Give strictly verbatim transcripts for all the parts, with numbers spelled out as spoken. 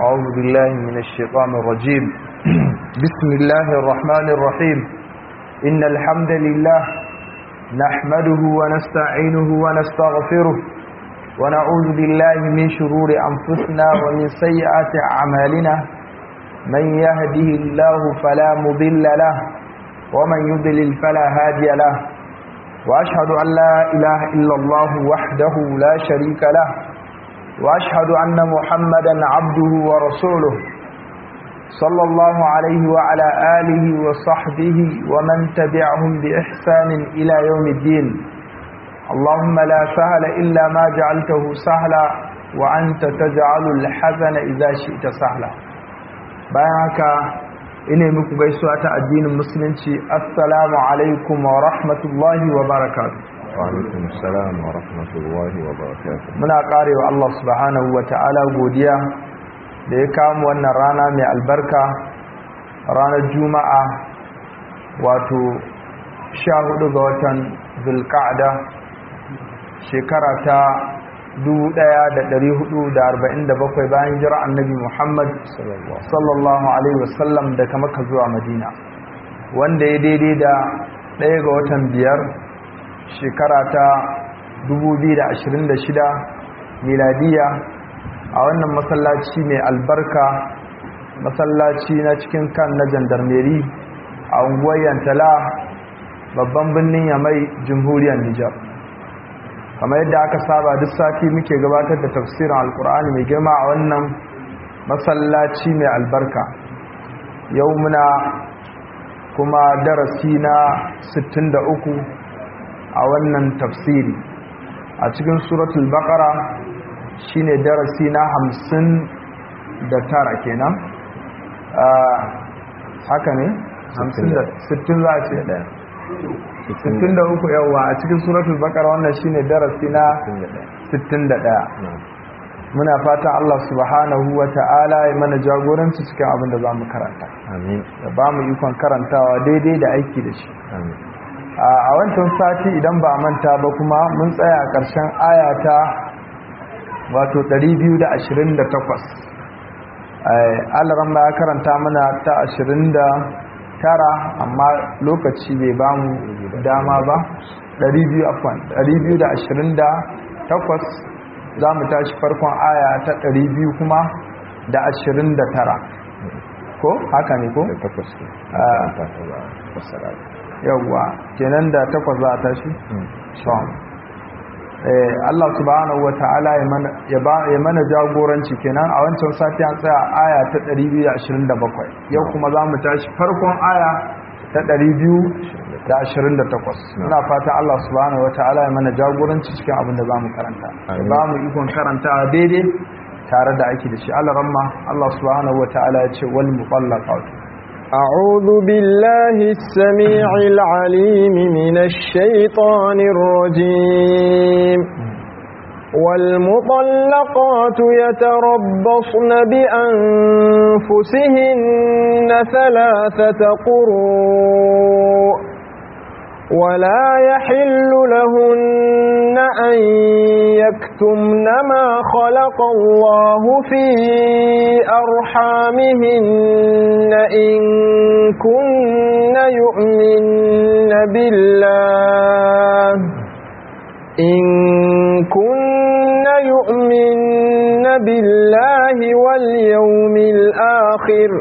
أعوذ بالله من الشيطان الرجيم بسم الله الرحمن الرحيم إن الحمد لله نحمده ونستعينه ونستغفره ونعوذ بالله من شرور أنفسنا ومن سيئات أعمالنا من يهده الله فلا مضل له ومن يضلل فلا هادي له وأشهد أن لا إله إلا الله وحده لا شريك له وأشهد أن محمدا عبده ورسوله صلى الله عليه وعلى آله وصحبه ومن تبعهم بإحسان إلى يوم الدين اللهم لا سهل إلا ما جعلته سهلا وأنت تجعل الحزن إذا شئت سهلا بيانك إني مكو gaisuwa ta addinin musulunci assalamu alaikum wa rahmatullahi wa barakatuh wa alaikum assalam wa rahmatullahi wa barakatuh muna karewa Allah subhanahu wa ta'ala godiya da ya kawo wannan rana mai albarka ranar juma'a wato sha hudu ga watan zulqa'da shekara ta dubu ɗaya da ɗari hudu da arba'in da bakwai bayan jira annabi Muhammad sallallahu alaihi wasallam daga Makka zuwa Madina wanda ya daidai da ɗaya ga watan biyar shekara ta dubu biyu da ashirin da shida miladiya a wannan masallaci mai albarka masallaci na cikin kan na jandarmeri a unguwar Yantala babban birnin Yamai jamhuriyar Nijar kamar yadda aka saba duk sati muke gabatar da tafsirin alkur'ani mai girma a wannan masallaci mai albarka yau muna kuma darasi na sittin da uku a wannan tafsiri a cikin suratul baqara shine darasi na hamsin da tara kenan haka ne sittin za a ce daya sittin da uku yawa a cikin suratul baqara wannan shine darasi na sittin da ɗaya muna fatan Allah subhanahu wata'ala ya mana jagoranci cikin abin da zamu karanta amin ya ba mu ikon karantawa daidai da aiki da shi amin a wancan sati idan ba manta ba kuma mun tsaya a ƙarshen aya ta wato ɗari biyu da ashirin da takwas Allah ya karanta mana ta ashirin da tara amma lokaci bai ba mu dama ba ɗari biyu afwan ɗari biyu da ashirin da takwas za mu tashi farkon aya ta ɗari biyu kuma da ashirin da tara ko haka ne ko? da takwas ne yawwa kenan da takwas za a tashi? Allah subhanahu wata'ala ya mana jagoranci kenan a wancan sati an tsaya aya ta ɗari biyu da ashirin da bakwai yau kuma za mu tashi farkon aya ta ɗari biyu da ashirin da takwas muna fatan Allah subhanahu wata'ala ya mana jagoranci cikin abin da za mu karanta ya ba mu ikon karanta daidai tare da aiki da shi Allah ramma Allah subhanahu wata'ala ya ce wal muqallaqat أعوذ بالله السميع العليم من الشيطان الرجيم والمطلقات يتربصن بأنفسهن ثلاثة قروء ولا يحل لهن أن يكتمن ما خلق الله في أرحامهن إن كن يؤمن بالله إن كن يؤمن بالله واليوم الآخر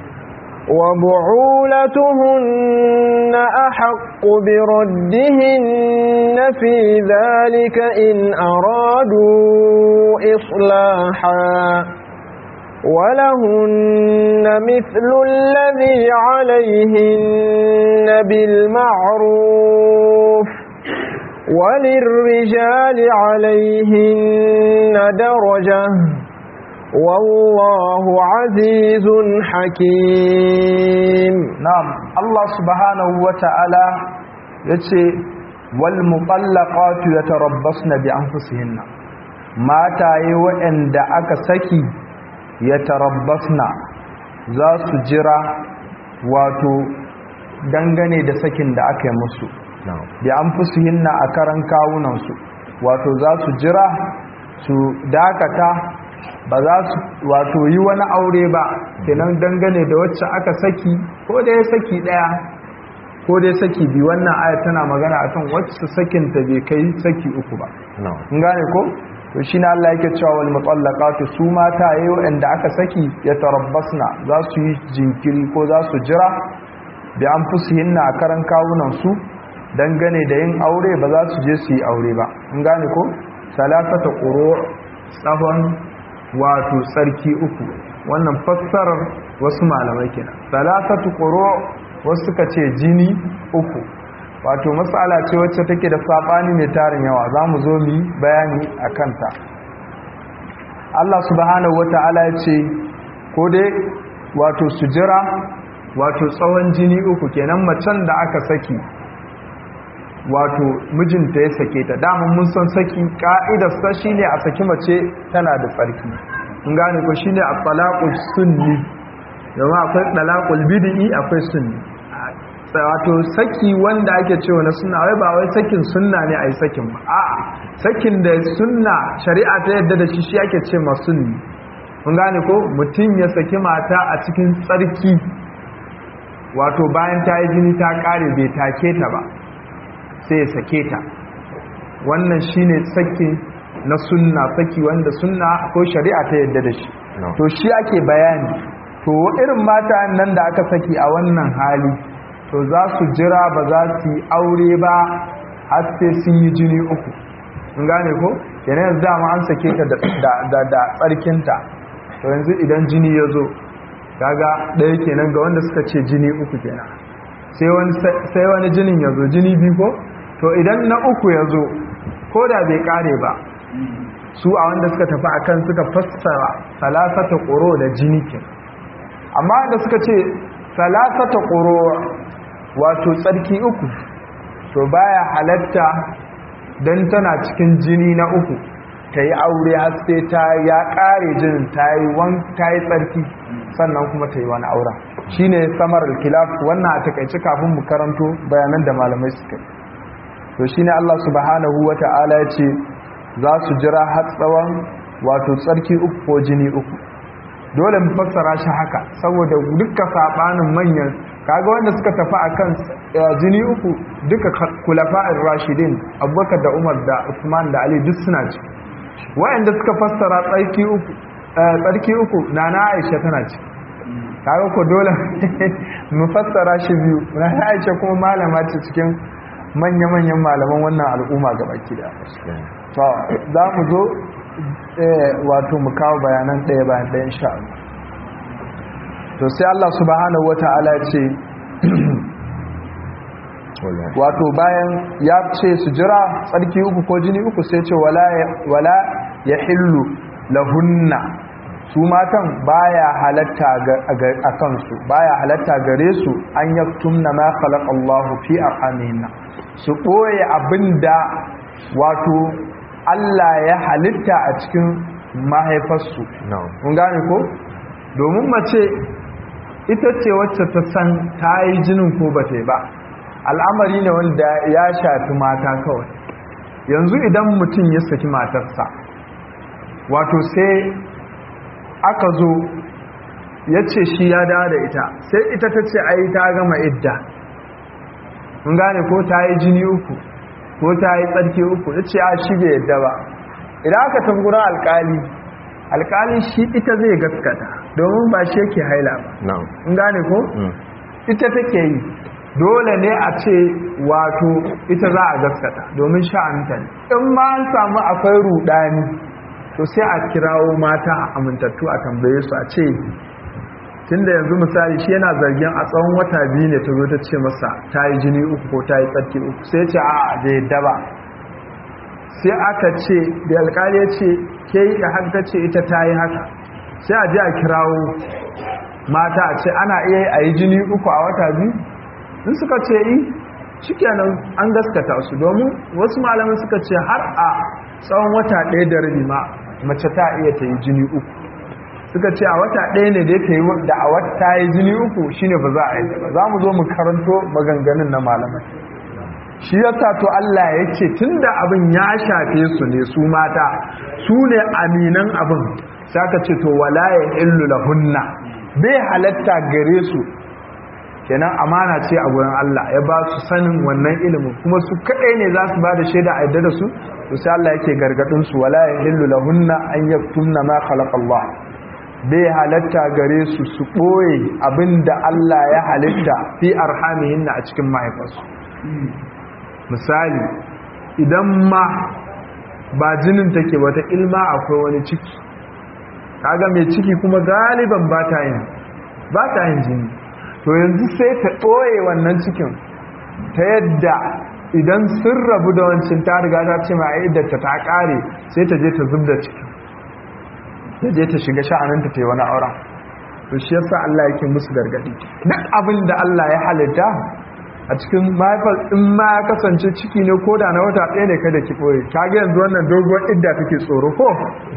وبعولتهن أحق بردهن في ذلك إن أرادوا إصلاحا ولهن مثل الذي عليهن بالمعروف وللرجال عليهن درجة والله عزيز حكيم نعم الله سبحانه وتعالى yace wal muqallaqatu yatarabbasna bi anfusihinna mataye waɗanda aka saki yatarabbasna za su jira wato dangane da sakin da aka yi musu bi anfusihinna a karan kawunan su wato za su jira su dakata ba za su wato yi wani aure ba kenan dangane da wacce aka saki ko da ya saki daya ko dai saki bi wannan aya tana magana akan wacce sakin ta bai kai saki uku ba in gane ko to shine Allah yake cewa wal mutallaqatu su mata yayi wanda aka saki ya tarabbasna za su yi jinkiri ko za su jira bi anfusihinna a karan kawunan su dangane da yin aure ba za su je su yi aure ba in gane ko salasata quru tsahon wato tsarki uku wannan fassarar wasu malamai kenan salasatu quru wasu suka ce jini uku wato matsala ce wacce take da sabani mai tarin yawa za mu zo mu bayani a kanta Allah subhanahu wata'ala ya ce ko dai wato su jira wato tsawon jini uku kenan macen da aka saki wato mijinta ya sake ta daman mun san saki ka'idar sa shine a saki mace tana da tsarki kun gane ko shine at-talaqus sunni yawa akwai talaqul bid'i akwai sunni wato saki wanda ake cewa na sunna wai ba wai sakin sunna ne ai sakin ba a'a sakin da sunna shari'a ta yadda da shi shi ake ce ma sunni kun gane ko mutum ya saki mata a cikin tsarki wato bayan ta yi jini ta kare bai take ta ba sai ya sake ta wannan shine saki na sunna saki wanda sunna ko shari'a ta yadda da shi to shi ake bayani to irin mata nan da aka saki a wannan hali to za su jira ba za su yi aure ba har sai sun yi jini uku kun gane ko kenan yanzu dama an sake ta da da tsarkinta to yanzu idan jini ya zo kaga ɗaya kenan ga wanda suka ce jini uku kenan sai wani sai wani jinin ya zo jini biyu ko to idan na uku ya zo ko da bai kare ba su a wanda suka tafi akan suka fassara salasata quru da jini ke amma da suka ce salasata quru wato tsarki uku to baya halatta dan tana cikin jini na uku ta yi aure har sai ta ya kare jinin ta yi wan ta yi tsarki sannan kuma ta yi wani auren shine samar al-khilaf wannan a takaice kafin mu karanto bayanan da malamai suka yi to shine Allah subhanahu wata'ala ya ce za su jira har tsawon wato tsarki uku ko jini uku dole mu fassara shi haka saboda duka sabanin manyan kaga wanda suka tafi akan jini uku duka kulafa'ir rashidin Abubakar da Umar da Usman da Ali duk suna ci wayanda suka fassara tsarki uku tsarki uku nana Aisha tana ci kaga ko dole mu fassara shi biyu nana Aisha kuma malama ce cikin manya-manyan malaman wannan al'umma gabaki da to za mu zo wato mu kawo bayanan ɗaya bayan ɗaya insha Allah to sai Allah subhanahu wata'ala ce wato bayan ya ce su jira tsarki uku ko jini uku sai ce wala wala yahillu lahunna su matan baya halatta a kansu baya halatta gare su an yaktumna ma khalaqa Allahu fi arhamihinna su ɓoye abinda wato Allah ya halitta a cikin mahaifarsu kun gane ko domin mace ita ce wacce ta san ta yi jinin ko ba ta yi ba al'amari ne wanda ya shafi mata kawai yanzu idan mutum ya saki matarsa wato sai aka zo ya ce shi ya dawo da ita sai ita ta ce ai ta gama idda mun gane ko ta yi jini uku ko ta yi tsarki uku ya ce a shi bai yadda ba idan aka tambura alkali alkali shi ita zai gaskata domin ba shi yake haila ba mun gane ko ita take yi dole ne a ce wato ita za a gaskata domin sha'anta ne in ma an samu akwai rudani to sai a kirawo mata a amintattu a tambaye su a ce tunda yanzu misali shi yana zargin a tsawon wata biyu ne ta zo ta ce masa ta yi jini uku ko ta yi tsarki uku sai ce a da yadda ba sai aka ce da alkali ya ce ke yi da haka ce ita ta yi haka sai a je a kirawo mata a ce ana iya a yi jini uku a wata biyu in suka ce yi shikenan an gaskata su domin wasu malaman suka ce har a tsawon wata ɗaya da rabi ma mace ta iya ta yi jini uku suka ce a wata ɗaya ne da ta yi da a wata yi jini uku shine ba za a yi ba za mu zo mu karanto maganganun na malamai shi yasa to Allah ya ce tunda abin ya shafe su ne su mata su ne aminan abin sai aka ce to wala yahillu lahunna bai halatta gare su kenan amana ce a gurin Allah ya ba su sanin wannan ilimin kuma su kadai ne za su ba da shaida a yadda da su to sai Allah yake gargadin su wala yahillu lahunna an yaktumna ma khalaqa Allah bai halatta gare su su boye abinda Allah ya halitta fi arhamihinna a cikin mahaifarsu misali idan ma ba jinin take wata ilma akwai wani ciki kaga mai ciki kuma galiban ba ta yin ba ta yin jini to yanzu sai ta ɓoye wannan cikin ta yadda idan sun rabu da wancin ta riga ta ce ma idan ta ta ƙare sai ta je ta zub da cikin ta je ta shiga sha'aninta ta yi wani auren to shi yasa Allah yake musu gargadi duk abin da Allah ya halitta a cikin mahaifar in ma ya kasance ciki ne ko da na wata ɗaya ne kada ki ɓoye ta ga yanzu wannan doguwar idda take tsoro ko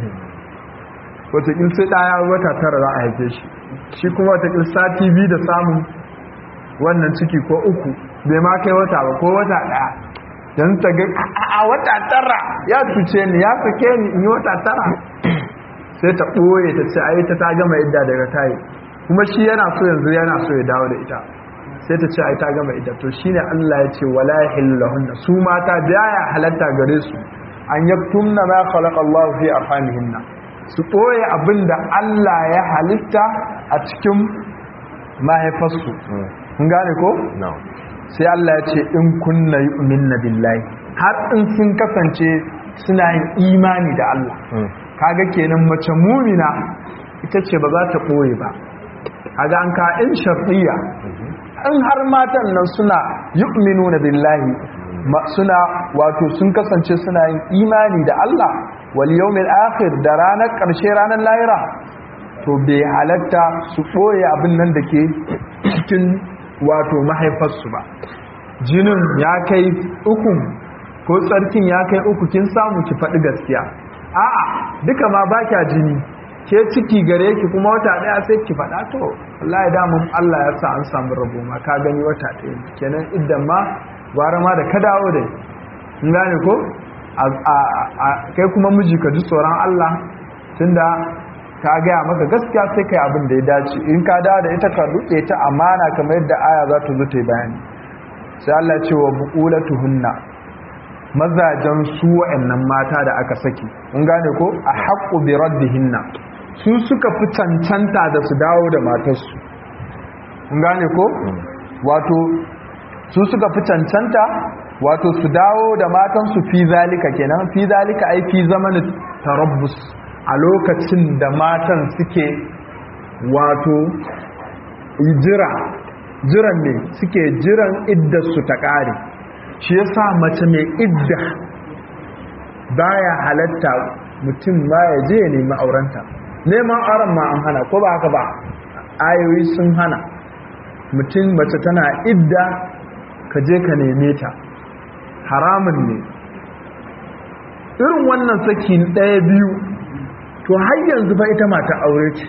wataƙil sai ɗaya wata tara za a haife shi shi kuma wataƙil sati biyu da samun wannan ciki ko uku bai ma kai wata ba ko wata ɗaya don ta ga a wata tara ya cuce ni ya sake ni in yi wata tara sai ta ɓoye ta ce ai ta ta gama idda daga tayi kuma shi yana so yanzu yana so ya dawo da ita sai ta ce ai ta gama idda to shine Allah ya ce wala yahillu lahunna su mata da ya halatta gare su an yaktumna ma khalaqa Allah fi arhamihinna su ɓoye abin da Allah ya halitta a cikin mahaifarsu kun gane ko? sai Allah ya ce in kunna yu'minna billahi har in sun kasance suna yin imani da Allah kaga kenan mace mumina ita ce ba za ta ɓoye ba kaga an ka in shar'iyya in har matan nan suna yu'minuna billahi suna wato sun kasance suna yin imani da Allah wal yawmil akhir da ranar ƙarshe ranar lahira to bai halatta su ɓoye abin nan da ke cikin wato mahaifarsu ba jinin ya kai uku ko tsarkin ya kai uku kin samu ki faɗi gaskiya a'a duka ma ba kya jini ke ciki gare ki kuma wata ɗaya sai ki faɗa to wallahi damun Allah ya sa an samu rabo ma ka gani wata ɗaya kenan idan ma gwara ma da ka dawo dai in gane ko kai kuma miji ka ji tsoron Allah tunda ta gaya maka gaskiya sai kai abin da ya dace in ka dawo da ita ka rutse ta amana kamar yadda aya za ta zo ta yi bayani sai Allah ce wa buqulatuhunna mazajen su wa'annan mata da aka saki kun gane ko a haqqu bi raddihinna su suka fi cancanta da su dawo da matarsu kun gane ko wato su suka fi cancanta wato su dawo da matansu fi zalika kenan fi zalika ai fi zamanin tarabbus a lokacin da matan suke wato jira jiran ne suke jiran iddar su ta kare shi yasa mace mai idda baya halatta mutum ma ya je ya nemi aurenta neman auren ma an hana ko ba haka ba ayoyi sun hana mutum mace tana idda ka je ka neme ta haramun ne irin wannan saki ɗaya biyu to har yanzu ba ita mata aure ce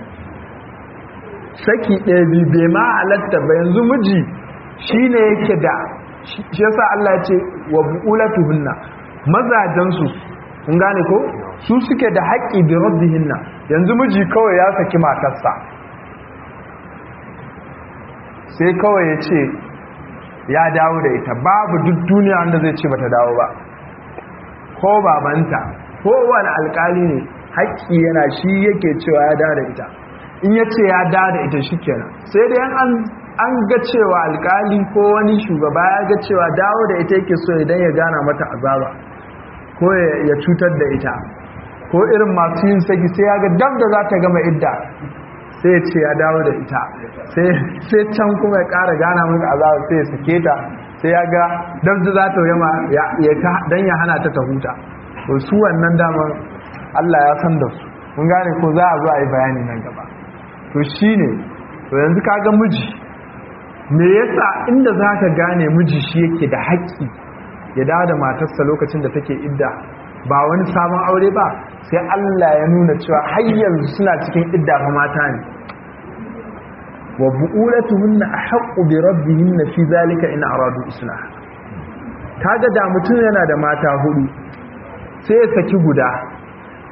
saki ɗaya biyu bai ma halatta ba yanzu miji shine yake da shi yasa Allah ya ce wa bu'ulatuhunna mazajansu kun gane ko su suke da haƙƙi bi rabbihinna yanzu miji kawai ya saki matarsa sai kawai ya ce ya dawo da ita babu duk duniya wanda zai ce bata dawo ba ko babanta ko wani alkali ne haƙƙi yana shi yake cewa ya dawo da ita in ya ce ya dawo da ita shikenan sai dai an an ga cewa alkali ko wani shugaba ya ga cewa dawo da ita yake so idan ya gana mata azaba ko ya cutar da ita ko irin masu yin saki sai ya ga dab da za ta gama idda sai ya ce ya dawo da ita sai can kuma ya ƙara gana mata azaba sai ya sake ta sai ya ga dab da za ta yama don ya hana ta ta huta to su wannan daman Allah ya san da su mun gane ko za a zo a yi bayani nan gaba to shine to yanzu kaga miji me yasa inda za ka gane miji shi yake da haƙƙi ya dawo da matarsa lokacin da take idda ba wani sabon aure ba sai Allah ya nuna cewa har yanzu suna cikin idda fa mata ne wa bu'ulatuhunna ahqqu bi rabbihinna fi zalika in aradu islah kaga da mutum yana da mata hudu sai ya saki guda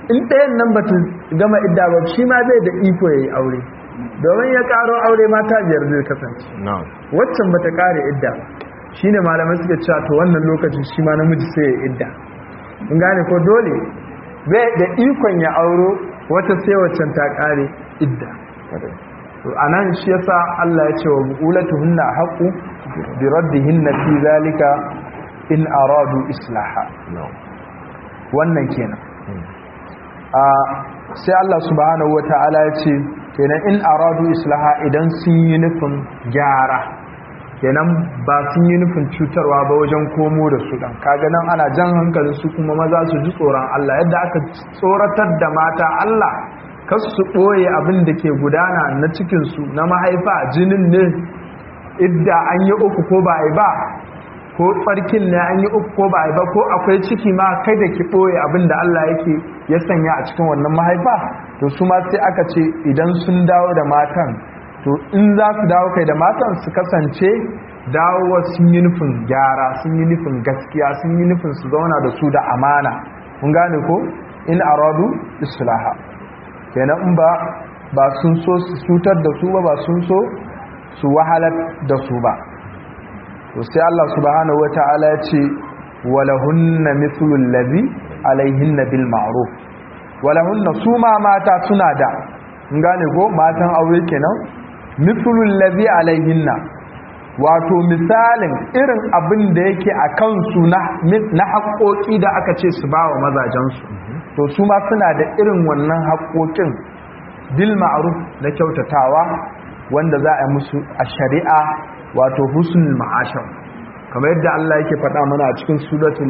in ɗayan nan ba ta gama idda ba shi ma zai da iko ya yi aure domin ya ƙaro aure mata biyar zai kasance waccan ba ta ƙare idda shi ne malamai suka cewa to wannan lokacin shi ma namiji sai ya idda in gane ko dole bai da ikon ya auro wata sai waccan ta ƙare idda to anan shi yasa Allah ya ce wa bu'ulatuhunna haqqu bi raddihinna fi zalika in aradu islaha wannan kenan a sai Allah subhanahu wataala ya ce kenan in aradu islaha idan sun yi nufin gyara kenan ba sun yi nufin cutarwa ba wajen komo da su dan kaga nan ana jan hankalin su kuma maza su ji tsoron Allah yadda aka tsoratar da mata Allah kasu su ɓoye abin da ke gudana na cikinsu na mahaifa jinin ne idda an yi uku ko ba a yi ba ko tsarkin ne an yi uku ko ba a yi ba ko akwai ciki ma kai da ki ɓoye abin da Allah yake ya sanya a cikin wannan mahaifa to su ma sai aka ce idan sun dawo da matan to in za su dawo kai da matan su kasance dawowa sun yi nufin gyara sun yi nufin gaskiya sun yi nufin su zauna da su da amana kun gane ko in aradu islaha kenan in ba ba sun so su cutar da su ba ba sun so su wahalar da su ba to sai Allah subhanahu wataala ya ce walahunna mithlul ladhi alaihinna bil ma'ruf walahunna su ma mata suna da in gane ko matan aure kenan mithlul ladhi alaihinna wato misalin irin abin da yake a kansu na na haƙoƙi da aka ce su bawa mazajensu to su ma suna da irin wannan haƙoƙin bil ma'ruf na kyautatawa wanda za a yi musu a shari'a wato husnul ma'ashar kamar yadda Allah yake faɗa mana a cikin suratul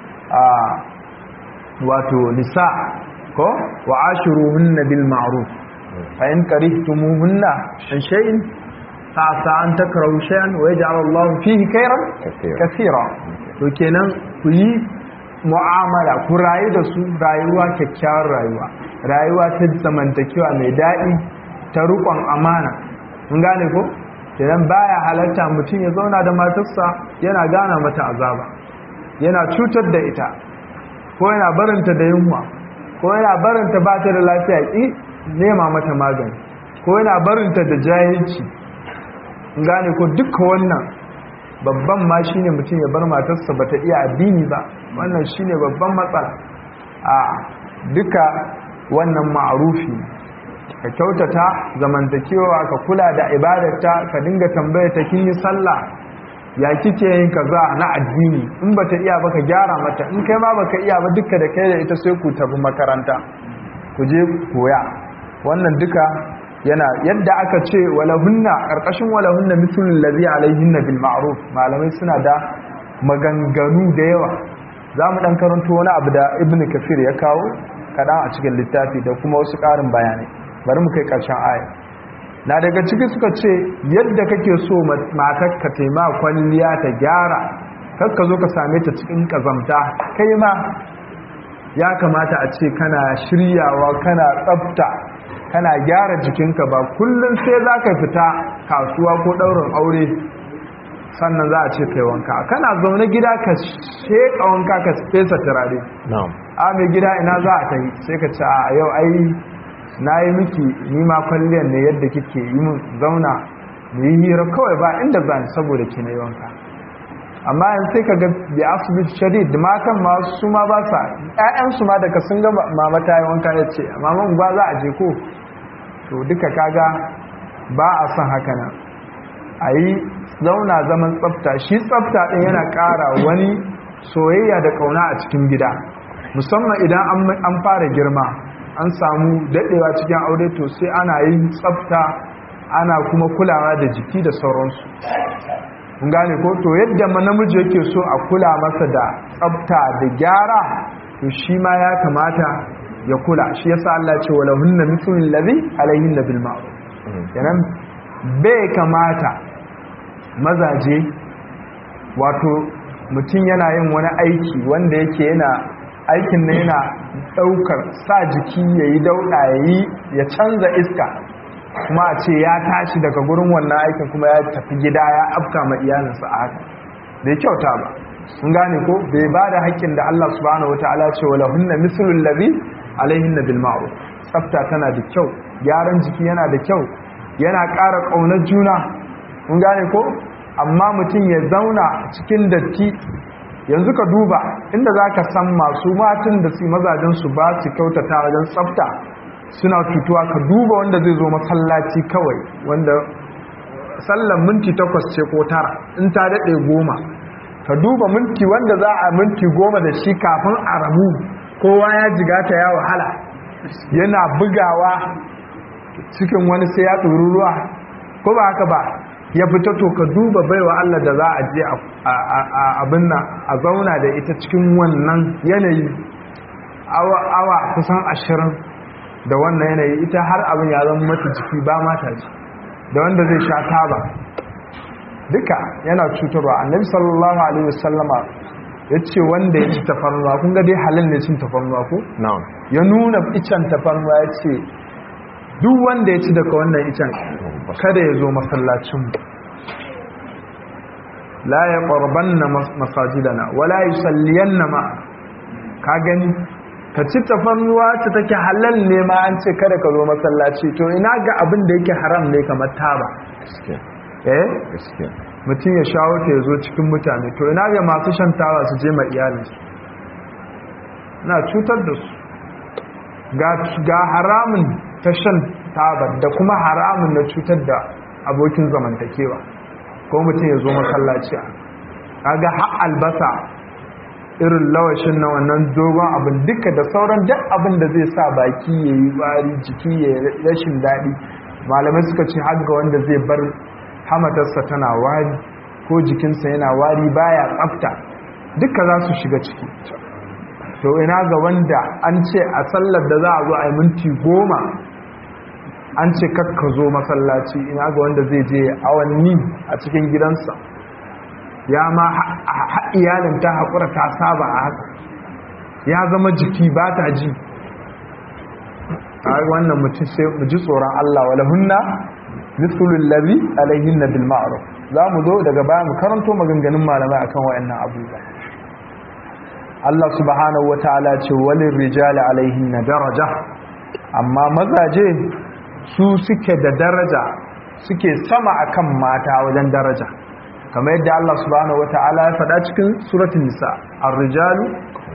wato nisa ko wa ashiruhunna bil ma'ruf fa in karihtumuhunna an shay'in fa sa an takrahu shay'an wa yaj'al Allah fihi khayran kaseera to kenan ku yi mu'amala ku rayu da su rayuwa kyakkyawar rayuwa rayuwa ta zamantakewa mai daɗi ta riƙon amana mun gane ko kenan baya halarta mutum ya zauna da matarsa yana gana mata azaba yana cutar da ita ko yana barinta da yunwa ko yana barinta ba ta da lafiya ki nema mata magani ko yana barinta da jahilci mun gane ko duka wannan babban ma shine mutum ya bar matarsa bata iya addini ba wannan shine babban matsala a duka wannan ma'arufi ka kyautata zamantakewa ka kula da ibadarta ka dinga tambaya ta kin yi sallah ya kike yin kaza na addini in bata iya ba ka gyara mata in kai ma baka iya ba duka da kai da ita sai ku tafi makaranta ku je koya wannan duka yana yadda aka ce walahunna karkashin walahunna mislul ladhi alaihinna bil ma'ruf malamai suna da maganganu da yawa zamu dan karanto wani abu da ibnu kafir ya kawo kadan a cikin littafi da kuma wasu karin bayanai bari mu kai karshen aya na daga ciki suka ce yadda kake so matarka ta ma kwalliya ta gyara kar ka zo ka same ta cikin kazamta kai ma ya kamata a ce kana shiryawa kana tsafta kana gyara jikinka ba kullum sai za ka fita kasuwa ko ɗaurin aure sannan za a ce kai wanka kana zaune gida ka sheƙa wanka ka fesa turare a mai gida ina za a ta yi sai ka ce a yau ai na yi miki nima kwalliyar ne yadda kike yi mun zauna mu yi hira kawai ba inda za ni saboda ki na yi wanka amma yanzu sai ka ga bi asibiti shadid da matan ma su ma ba sa ƴaƴansu ma daga sun ga mama ta yi wanka ya ce maman ba za a je ko to duka kaga ba a son haka nan a yi zauna zaman tsafta shi tsafta ɗin yana ƙara wani soyayya da ƙauna a cikin gida musamman idan an fara girma an samu daɗewa cikin aure to sai ana yin tsafta ana kuma kulawa da jiki da sauransu kun gane ko to yadda namiji yake so a kula masa da tsafta da gyara to shi ma ya kamata ya kula shi yasa Allah ce wala hunna mithlul ladhi alayhinna bil ma'ruf kenan bai kamata mazaje wato mutum yana yin wani aiki wanda yake yana aikin nan yana daukar sa jiki yayi dauda yayi ya canza iska kuma a ce ya tashi daga gurin wannan aikin kuma ya tafi gida ya afka ma iyalinsa a haka bai kyauta ba sun gane ko bai ba da haƙƙin da Allah subhanahu wataala ce wala hunna mislul ladhi alaihinna bil ma'ruf tsafta tana da kyau, gyaran jiki yana da kyau, yana ƙara ƙaunar juna, mun gane ko? Amma mutum ya zauna cikin datti. Yanzu ka duba inda za ka san masu matan da su mazajensu ba su kyautata wajen tsafta suna cutuwa, ka duba wanda zai zo masallaci kawai, wanda sallan minti takwas ce ko tara in ta daɗe goma, ka duba minti wanda za a minti goma da shi kafin a rabu kowa ya jigata ya wahala yana bugawa cikin wani sai ya ɗori ruwa ko ba haka ba, ya fita. To ka duba baiwa Allah da za a je abin nan a zauna da ita cikin wannan yanayi awa kusan ashirin da wannan yanayi, ita har abin ya zama mata jiki ba mata ji, da wanda zai sha taba duka yana cutarwa. Annabi sallallahu alaihi wasallama ya ce wanda ya ci tafarnuwa, kun ga dai halin ne cin tafarnuwa ko? Ya nuna icen tafarnuwa ya ce duk wanda ya ci daga wannan icen kada ya zo masallacinmu, la ya ƙarbanna masajidana wala yi salliyanna ma. Ka gani ka ci tafarnuwa ta take halal ne ma an ce kada ka zo masallaci, to ina ga abin da yake haram ne kamar taba, eh mutum ya shawo ta ya zo cikin mutane, to ina ga masu shan taba su je ma iyalinsu, na cutar da su. Ga haramun ta shan taba da kuma haramun na cutar da abokin zamantakewa, ko mutum ya zo masallaci kaga har albasa irin lawashin na wannan dogon abin duka da sauran duk abin da zai sa baki ya yi wari, jiki ya yi rashin daɗi. Malamai suka ce har ga wanda zai bar hamatarsa tana wari ko jikinsa yana wari baya tsafta, duka za su shiga ciki. To ina ga wanda an ce a sallar da za a zo a yi minti goma an ce kakka zo masallaci, ina ga wanda zai je awanni a cikin gidansa, ya ma iyalin ta haƙura ta saba a haka, ya zama jiki ba ta ji. a wannan mutum sai mu ji tsoron Allah wala hunna mithlul ladhi alayhinna bil ma'ruf. za mu zo daga baya mu karanto maganganun malamai akan wayannan abubuwa. Allah subhanahu wataala ce walil rijali alayhinna daraja, amma mazaje su suke da daraja, suke sama akan mata wajen daraja, kamar yadda Allah subhanahu wataala ya faɗa cikin suratul nisa, ar-rijalu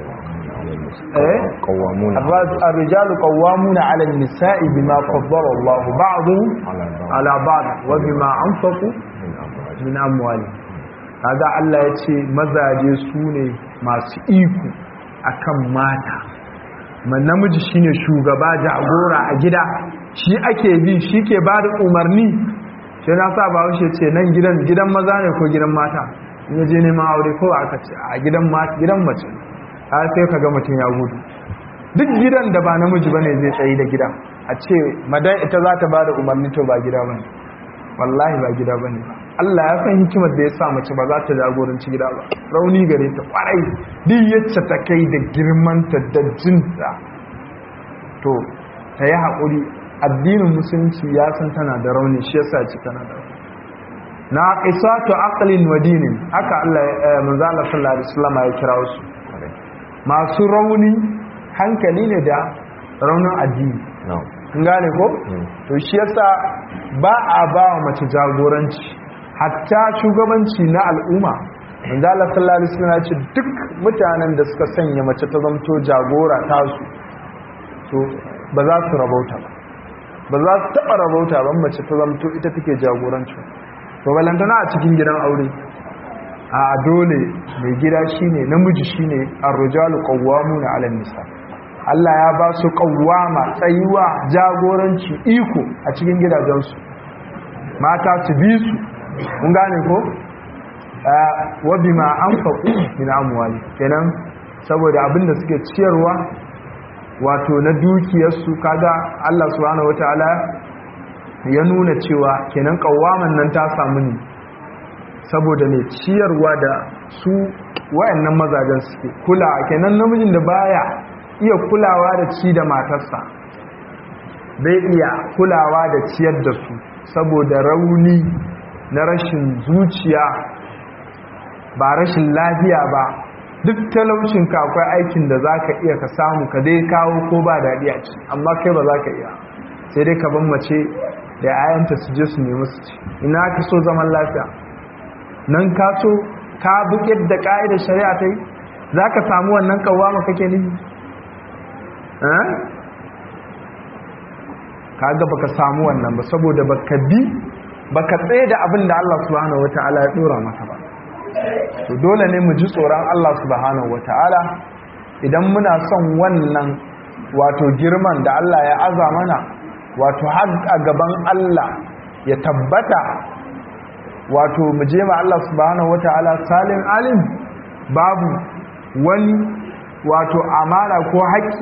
eh qawwamuna ar-rijalu qawwamuna 'ala an-nisa'i bima faddala Allah ba'dahum 'ala ba'd wa bima anfaqu min amwalihim. kaga Allah ya ce mazaje su ne masu iko akan mata, man namiji shine shugaba jagora a gida, shi ake bi, shi ke ba da umarni. sai na sa ba wuce ce nan gidan gidan maza ne ko gidan mata, in yaje neman aure ko aka ce a gidan mata gidan mace, har sai kaga mutum ya gudu. duk gidan da ba namiji bane zai tsayi da gidan, a ce madan ita za ta ba da umarni, to ba gida bane, wallahi ba gida bane. Allah ya san hikimar da ya sa mace ba za ta jagoranci gida ba, rauni gare ta kwarai, duk yacce ta kai da girmanta da jinta, to ta yi haƙuri. addinin musulunci ya san tana da rauni, shi yasa ci tana da rauni. na qisatu aqlin wa dinin, haka Allah manzo Allah sallallahu alaihi wasallam ya kira su masu rauni hankali ne da raunin addini. kun gane ko? to shi yasa ba a ba wa mace jagoranci, hatta shugabanci na al'umma. manzo Allah sallallahu alaihi wasallam ya ce duk mutanen da suka sanya mace ta zamto jagora ta su, to ba za su rabauta ba, ba za su taɓa rabauta ban mace ta zamto ita take jagoranci. to balantana a cikin gidan aure, a dole mai gida shine namiji, shine ar-rijalu qawwamuna 'ala an-nisa. Allah ya ba su qawwama, tsayuwa, jagoranci, iko a cikin gidajensu, mata su bi su. kun gane ko? wa bima anfaqu min amwali, kenan saboda abinda suke ciyarwa wato na dukiyarsu. kaga Allah subhanahu wataala ya nuna cewa kenan kawaman nan ta samu ne saboda ne ciyarwa da su wayannan mazajen suke kula. kenan namijin da baya iya kulawa da ci da matarsa bai iya kulawa da ciyar da su saboda rauni na rashin zuciya, ba rashin lafiya ba, duk talaucinka akwai aikin da za ka iya ka samu ka dai kawo ko ba daɗi a ci amma kai ba za ka iya sai dai ka ban mace da ayanta su je su nemi su ci ina ka so zaman lafiya nan ka so ka bi yadda ƙa'idar shari'a ta yi za ka samu wannan kawama kake nufi ka ga baka samu wannan ba saboda baka bi baka tsaye da abin da Allah subhanahu wata'ala ya dora maka ba to dole ne mu ji tsoron Allah subhanahu wata'ala idan muna son wannan wato girman da Allah ya aza mana wato har a gaban Allah ya tabbata wato mu je ma Allah subhanahu wata'ala salim alim babu wani wato amana ko haƙƙi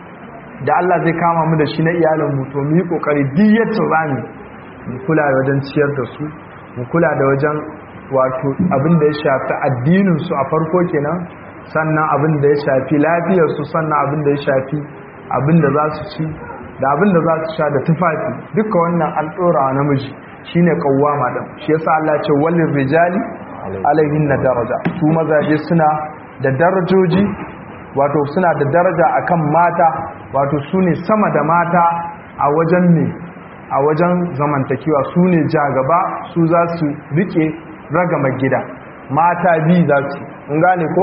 da Allah zai kama mu da shi na iyalinmu to mu yi ƙoƙari diyar tsirani mu kula da wajen ciyar da su mu kula da wajen wato abin da ya shafi addininsu a farko kenan sannan abin da ya shafi lafiyarsu sannan abin da ya shafi abin da za su ci da abin da za su sha da tufafi duka wannan an ɗora wa namiji shine kawwama din shi yasa Allah ya ce walil rijali alaihin na daraja su mazaje suna da darajoji wato suna da daraja akan mata wato su ne sama da mata a wajen ne a wajen zamantakewa su ne jagaba su za su rike ragama gida mata biyu za su in gane ko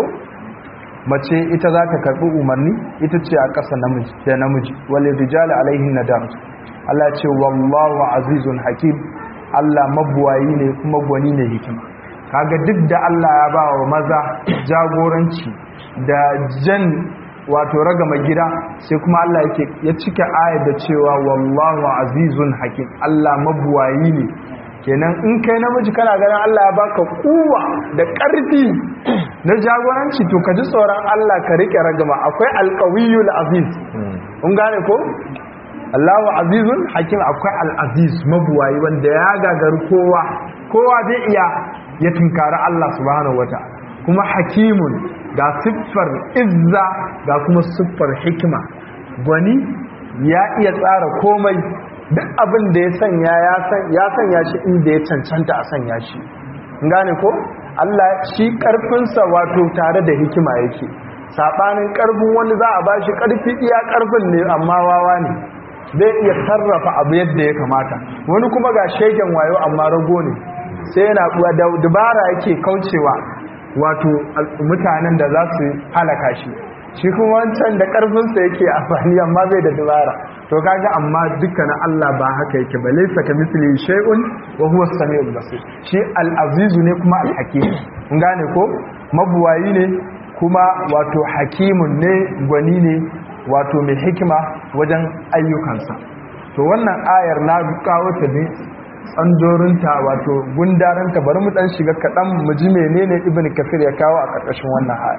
mace ita za ta karɓi umarni ita ce a ƙasa namiji da namiji wale rijali alaihin na daraja Allah ce wallahu azizun hakim Allah mabuwayi ne kuma gwani ne hikima kaga duk da Allah ya ba wa maza jagoranci da jan wato ragama gida sai kuma Allah yake ya cika ayar da cewa wallahu azizun hakim Allah mabuwayi ne kenan in kai namiji kana ganin Allah ya baka kuwa da ƙarfi na jagoranci to ka ji tsoron Allah ka rike ragama akwai alqawiyul aziz kun gane ko Allahu azizun hakim akwai al-aziz mabuwayi wanda ya gagaru kowa kowa zai iya ya tunkari Allah subhanahu wataala kuma hakimun ga siffar izza ga kuma siffar hikima gwani ya iya tsara komai duk abin da ya sanya ya sanya shi inda ya cancanta a sanya shi gane ko Allah shi karfinsa wato tare da hikima yake sabanin karfin wani za a bashi karfi iya karfin ne amma wawa ne zai iya sarrafa abu yadda ya kamata wani kuma ga shegen wayo amma rago ne sai yana da dubara yake kaucewa wato mutanen da za su halaka shi shi kuma wancan da karfinsa yake amfani amma bai da dubara to kaga amma dukkanin Allah ba haka yake ba laysa kamithli shay'un wa huwa as-sami'ul basir shi al-azizu ne kuma al-hakim kun gane ko mabuwayi ne kuma wato hakimun ne gwani ne wato mai hikima wajen ayyukansa to wannan ayar na kawo ta ne tsandorinta wato gundarinta bari mu dan shiga kaɗan mu ji menene ibn kafir ya kawo a ƙarƙashin wannan aya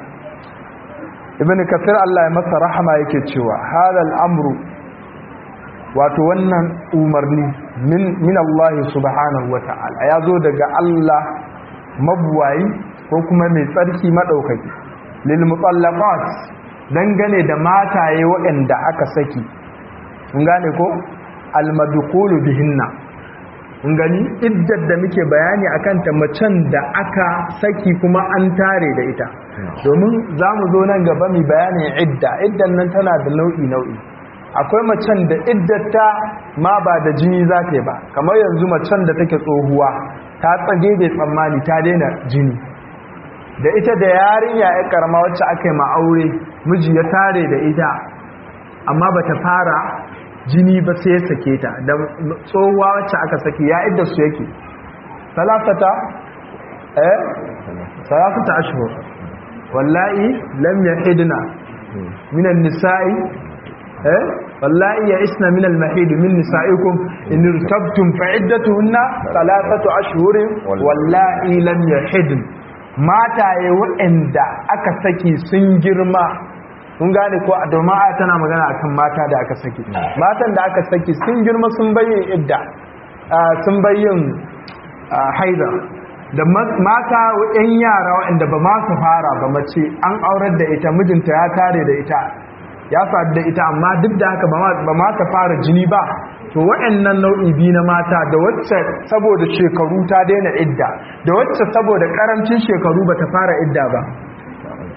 ibn kafir Allah ya masa rahama yake cewa halal amru wato wannan umarni min min Allah subhanahu wata'ala ya zo daga Allah mabuwayi ko kuma mai tsarki madaukaki lil mutallaqat dangane da mataye waɗanda aka saki kun gane ko al madkhulu bihinna kun gani iddar da muke bayani akan ta macen da aka saki kuma an tare da ita domin zamu zo nan gaba mu bayanin idda iddan nan tana da nau'i nau'i akwai macen da iddata ma ba da jini za ta yi ba kamar yanzu macen da take tsohuwa ta tsage da tsammani ta daina jini da ita da yarinya ya karama wacce aka yi ma'aure miji ya tare da ita amma ba ta fara jini ba sai ya sake ta da tsohuwa wacce aka sake ya idda su yake salasata eh salasata ashhur wallahi lam yahidna min an-nisa'i eh wallahi ya isna min al-mahid min nisa'ikum in irtabtum fa'iddatuhunna salasatu ashhurin wallahi lam yahidn mataye waɗanda aka saki sun girma kun gane ko a domin aya tana magana akan mata da aka saki matan da aka saki sun girma sun bayyana idda sun bayyana haida da mata yan yara waɗanda ba ma su fara ba mace an aurar da ita mijinta ya tare da ita ya sadu da ita amma duk da haka ba ma ta fara jini ba to waɗannan nau'i biyu na mata da wacce saboda shekaru ta daina idda da wacce saboda karancin shekaru ba ta fara idda ba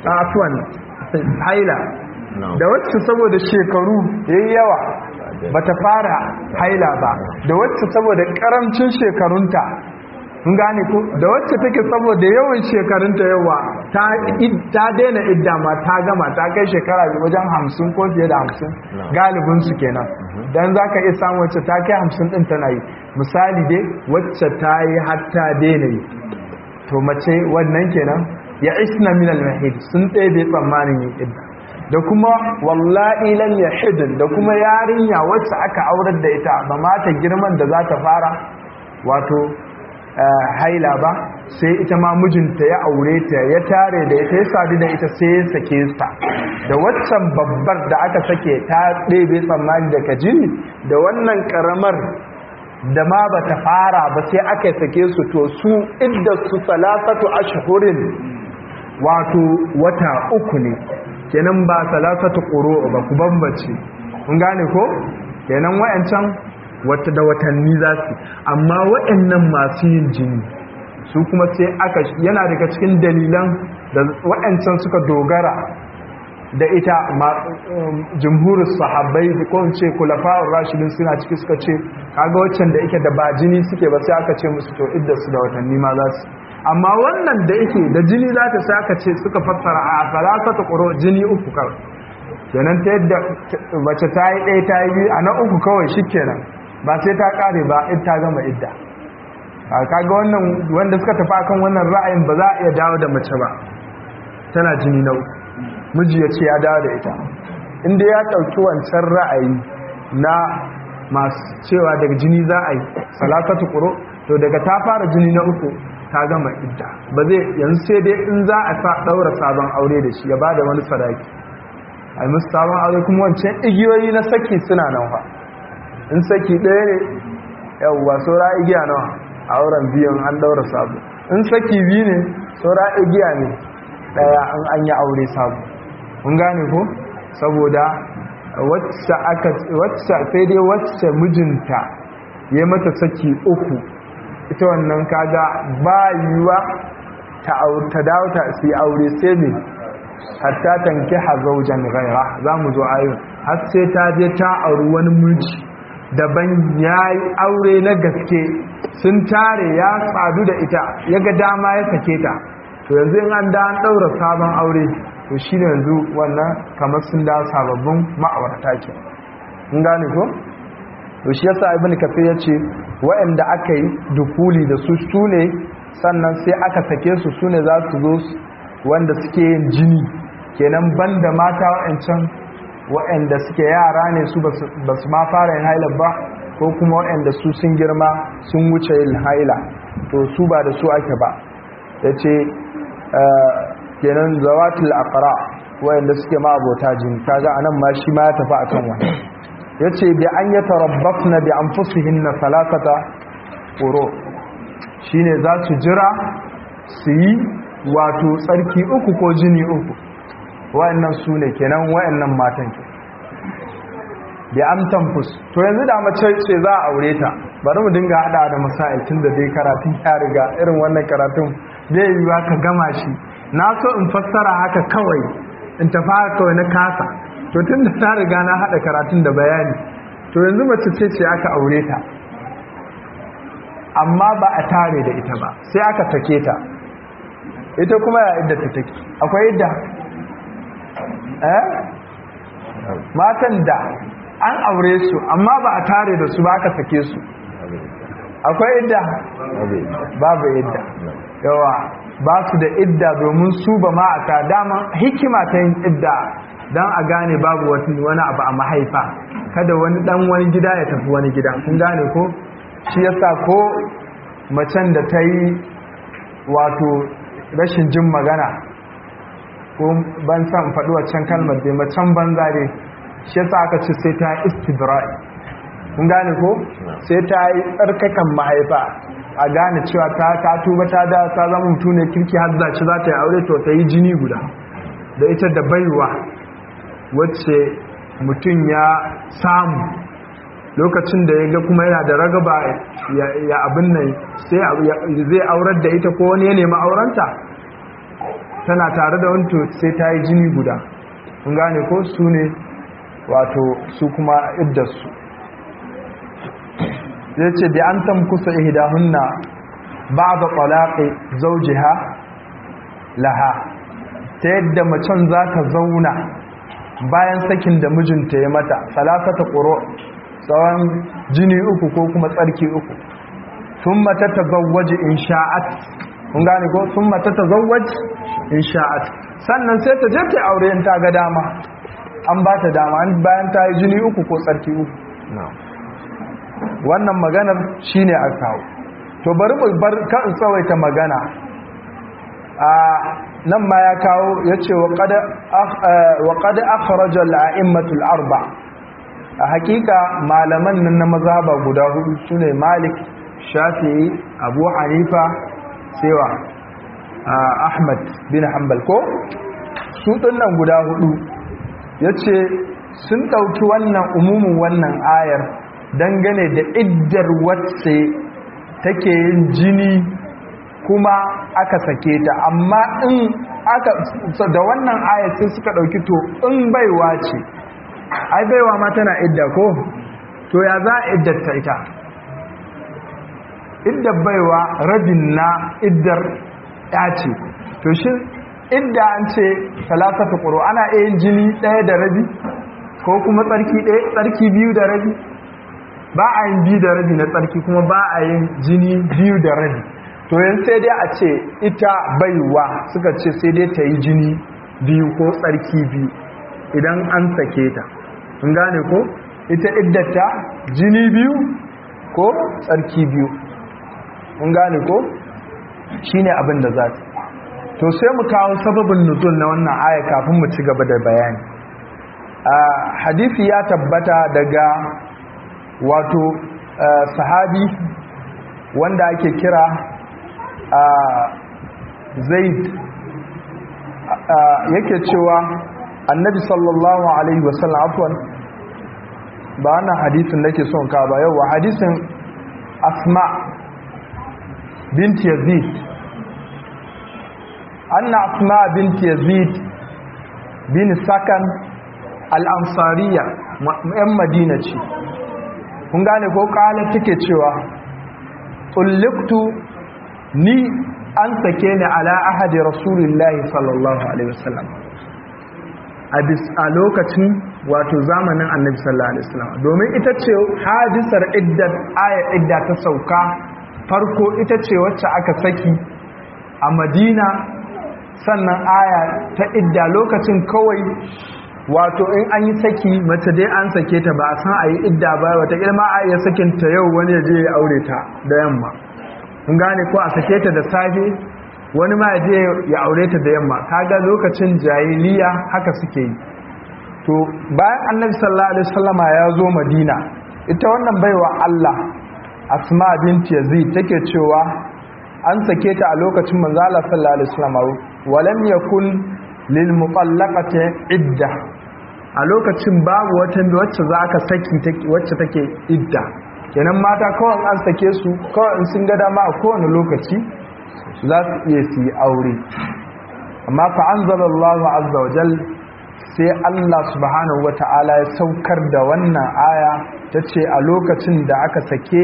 afwan haila da wacce saboda shekaru yayi yawa bata fara haila ba da wacce saboda karamcin shekarunta kun gane ko da wacce take saboda yawan shekarunta yawa ta ta daina idda ma ta gama ta kai shekara wajen hamsin ko fiye da hamsin galibin su kenan dan zaka iya samu wacce ta kai hamsin din tana yi misali dai wacce ta yi har ta daina yi to mace wannan kenan ya isna min al-mahid sun ɗebe tsammanin yin idda da kuma wallahi lam yahid da kuma yarinya wacce aka aurar da ita ba mata girman da za ta fara wato haila ba sai ita ma mijinta ya aure ta ya tare da ita ya sadu da ita sai ya sake ta da waccan babbar da aka sake ta ɗebe tsammani daga jini da wannan karamar da ma ba ta fara ba sai aka sake su to su idda su salasatu ashhurin wato wata uku ne kenan ba salasatu quru ba ku bambace kun gane ko kenan wayancan wata da watanni za su amma waɗannan masu yin jini su kuma sai aka yana daga cikin dalilan da waɗancan suka dogara da ita jumhurus sahabbai da ko ce kulafa'ur rashidin suna ciki suka ce kaga waccan da yake da ba jini suke ba sai aka ce musu to idda su da watanni ma za su amma wannan da yake da jini za ta sai aka ce suka fassara a salasatu quru jini uku kawai kenan ta yadda mace ta yi ɗaya ta yi biyu a na uku kawai shikenan ba sai ta kare ba in ta gama idda kaga wannan wanda suka tafi akan wannan ra'ayin ba za a iya dawo da mace ba tana jini na uku miji ya ce ya dawo da ita inda ya ɗauki wancan ra'ayi na masu cewa daga jini za a yi salatatu ƙuro to daga ta fara jini na uku ta gama idda ba zai yanzu sai dai in za a sa ɗaura sabon aure da shi ya ba da wani sadaki a yi musu sabon aure kuma wancan igiyoyi na saki suna nan fa in saki ɗaya ne yawwa saura igiya nawa a auren biyan an ɗaura sabo in saki biyu ne saura igiya ne ɗaya an an yi aure sabo kun gane ko saboda wacce aka wacce sai dai wacce mijinta ya mata saki uku ita wannan kaga ba yiwa ta ta dawo ta sai aure sai ne hatta tankiha zawjan ghaira zamu zo ayo har sai ta je ta auri wani miji daban yayi aure na gaske sun tare ya sadu da ita yaga dama ya sake ta to yanzu in an da an daura sabon aure to shine yanzu wannan kamar sun da sababbin ma'aurata ke kun gane ko to shi yasa ibnu kafir yace waɗanda aka yi dukuli da su sune sannan sai aka sake su sune za su zo wanda suke yin jini kenan banda mata waɗancan waɗanda suke yara ne su ba su ma fara yin haila ba ko kuma waɗanda su sun girma sun wuce yin haila to su ba da su ake ba yace kenan zawatul aqra wayanda suke ma abota jini kaga anan ma shi ma ya tafi akan wannan yace bi an yatarabbasna bi anfusihinna salasata quru shine za su jira su yi wato tsarki uku ko jini uku wayannan sune kenan wayannan matan ke bi amtanfus to yanzu da mace ce za a aure ta bari mu dinga hada da masail tun da dai karatun ya riga irin wannan karatun bai yiwa ka gama shi na so in fassara haka kawai in tafi haka kawai na kasa to tun da ta riga na haɗa karatun da bayani to yanzu mace ce ce aka aure ta amma ba a tare da ita ba sai aka take ta ita kuma ya idda ta take akwai idda eh matan da an aure su amma ba a tare da su ba aka sake su akwai idda babu idda yawa ba su da idda domin su ba ma a ta dama hikima ta yin idda don a gane babu wani abu a mahaifa kada wani dan wani gida ya tafi wani gida kun gane ko shi yasa ko macen da ta yi wato rashin jin magana ko ban san faɗi waccan kalmar dai macen banza dai shi yasa aka ce sai ta istibra'i kun gane ko sai ta yi tsarkakan mahaifa a gane cewa ta ta tuba ta da ta zama mutu ne kirki har zaci za ta yi aure to ta yi jini guda da ita da baiwa wacce mutum ya samu lokacin da ya ga kuma yana da ragaba ya abin nan sai zai aurar da ita ko wani ya nemi aurenta tana tare da wani to sai ta yi jini guda kun gane ko su ne wato su kuma iddarsu zai ce bi an tamkusa ihdahunna ba'da talaqi zawjiha laha ta yadda macen za ta zauna bayan sakin da mijinta ya mata salasata quru tsawon jini uku ko kuma tsarki uku thumma tatazawwaju in sha'at kun gane ko thumma tatazawwaju in sha'at sannan sai ta je ta aure in ta ga dama an ba ta dama bayan ta yi jini uku ko tsarki uku wannan maganar shine a kawo to bari mu bar kan tsawaita magana a nan ma ya kawo yace wa qad wa qad akhraja al-a'immatu al-arba a hakika malaman nan na mazhaba guda hudu sune Malik Shafi'i Abu Hanifa sewa Ahmad bin Hanbal ko su dinnan guda hudu yace sun dauki wannan umumin wannan ayar dangane da iddar wacce take yin jini kuma aka sake ta amma in aka da wannan ayar sai suka dauki to in baiwa ce ai baiwa ma tana idda ko to ya za a iddata ita iddar baiwa rabin na iddar ya ce to shi idda an ce salasatu quru ana yin jini daya da rabi ko kuma tsarki daya tsarki biyu da rabi ba a yin biyu da rabi na tsarki kuma ba a yin jini biyu da rabi to yan sai dai a ce ita baiwa suka ce sai dai ta yi jini biyu ko tsarki biyu idan an sake ta kun gane ko ita iddata jini biyu ko tsarki biyu kun gane ko shine abin da za ta to sai mu kawo sababin nuzul na wannan aya kafin mu ci gaba da bayani a hadisi ya tabbata daga wato sahabi wanda ake kira Zaid yake cewa annabi sallallahu alaihi wasallam afwan ba wannan hadisin nake son ka ba yau hadisin Asma bint Yazid anna Asma bint Yazid bin Sakan al-Ansariya yan Madina ce kun gane ko kala take cewa tulliqtu ni an sake ni ala ahadi rasulillahi sallallahu alaihi wasallam a lokacin wato zamanin annabi sallallahu alaihi wasallam domin ita ce hadisar iddat aya idda ta sauka farko ita ce wacce aka saki a Madina sannan aya ta idda lokacin kawai wato in an yi saki mace dai an sake ta ba a san a yi idda ba wata ilma a iya sakin ta yau wani ya je ya aure ta da yamma kun gane ko a sake ta da safe wani ma ya je ya aure ta da yamma kaga lokacin jahiliya haka suke yi to bayan annabi sallallahu alaihi wasallama ya zo Madina ita wannan baiwa Allah Asma bint Yazid take cewa an sake ta a lokacin manzo Allah sallallahu alaihi wasallama walam yakun lil muqallaqati idda a lokacin babu wata wacce za ka saki wacce take idda kenan mata kawai an sake su kawai in sun ga dama a kowane lokaci za su iya su yi aure amma fa anzalallahu azza wa jal sai Allah subhanahu wata'ala ya saukar da wannan aya ta ce a lokacin da aka sake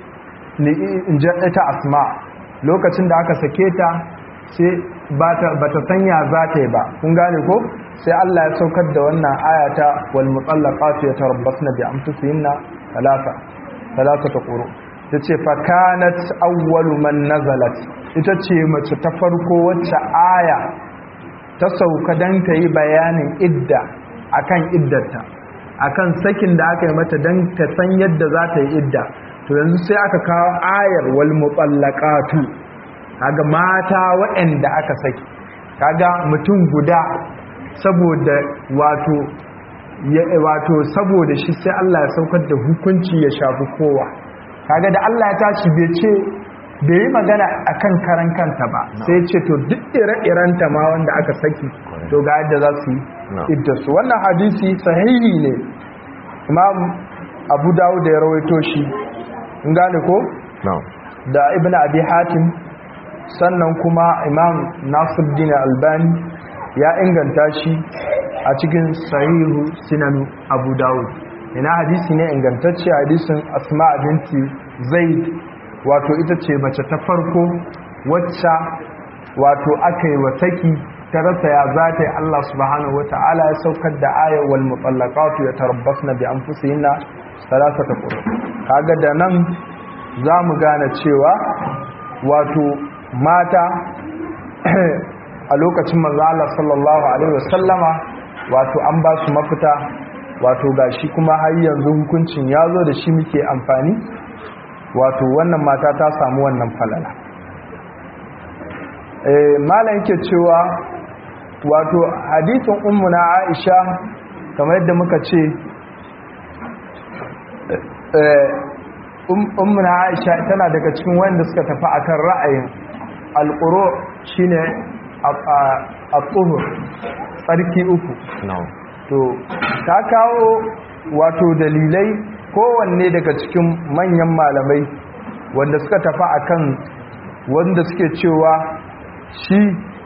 ita Asma lokacin da aka sake ta sai ba ta sanya za ta yi ba kun gane ko sai Allah ya saukar da wannan ayata wal mutallaqatu yatarabbasna bi anfusihinna thalatha thalathata quru tace fa kanat awwalu man nazalat ita ce mace ta farko wacce aya ta sauka dan ta yi bayanin idda akan iddarta akan sakin da aka yi mata dan ta san yadda za ta yi idda to yanzu sai aka kawo ayar wal mutallaqatu kaga mata waɗanda aka saki kaga mutum guda saboda wato wato saboda shi sai Allah ya saukar da hukunci ya shafi kowa kaga da Allah ya tashi bai ce bai yi magana akan karan kanta ba sai ce to duk ire-irenta ma wanda aka saki to ga yadda za su yi idda su wannan hadisi sahihi ne Imam Abu Dawud da ya rawaito shi in gane ko da Ibn Abi Hatim sannan kuma imam Nasiruddin Albani ya inganta shi a cikin sahihu sunan Abu Dawud. ina hadisi ne ingantacce, hadisin Asma binti Zaid, wato ita ce mace ta farko wacce wato aka yi wa saki ta rasa ya za ta yi. Allah subhanahu wata'ala ya saukar da ayar wal mutallaqatu yatarabbasna bi anfusihinna thalathata quru. Kaga da nan za mu gane cewa wato mata a lokacin manzo Allah sallallahu alaihi wasallama wato an ba su mafita, wato gashi kuma har yanzu hukuncin ya zo da shi muke amfani, wato wannan mata ta samu wannan falala. eh malam yake cewa wato hadisin ummuna Aisha kamar yadda muka ce eh ummuna Aisha tana daga cikin wanda suka tafi akan ra'ayin al-quru shine at-tuhur tsarki uku. To ta kawo wato dalilai kowanne daga cikin manyan malamai wanda suka tafi akan wanda suke cewa shi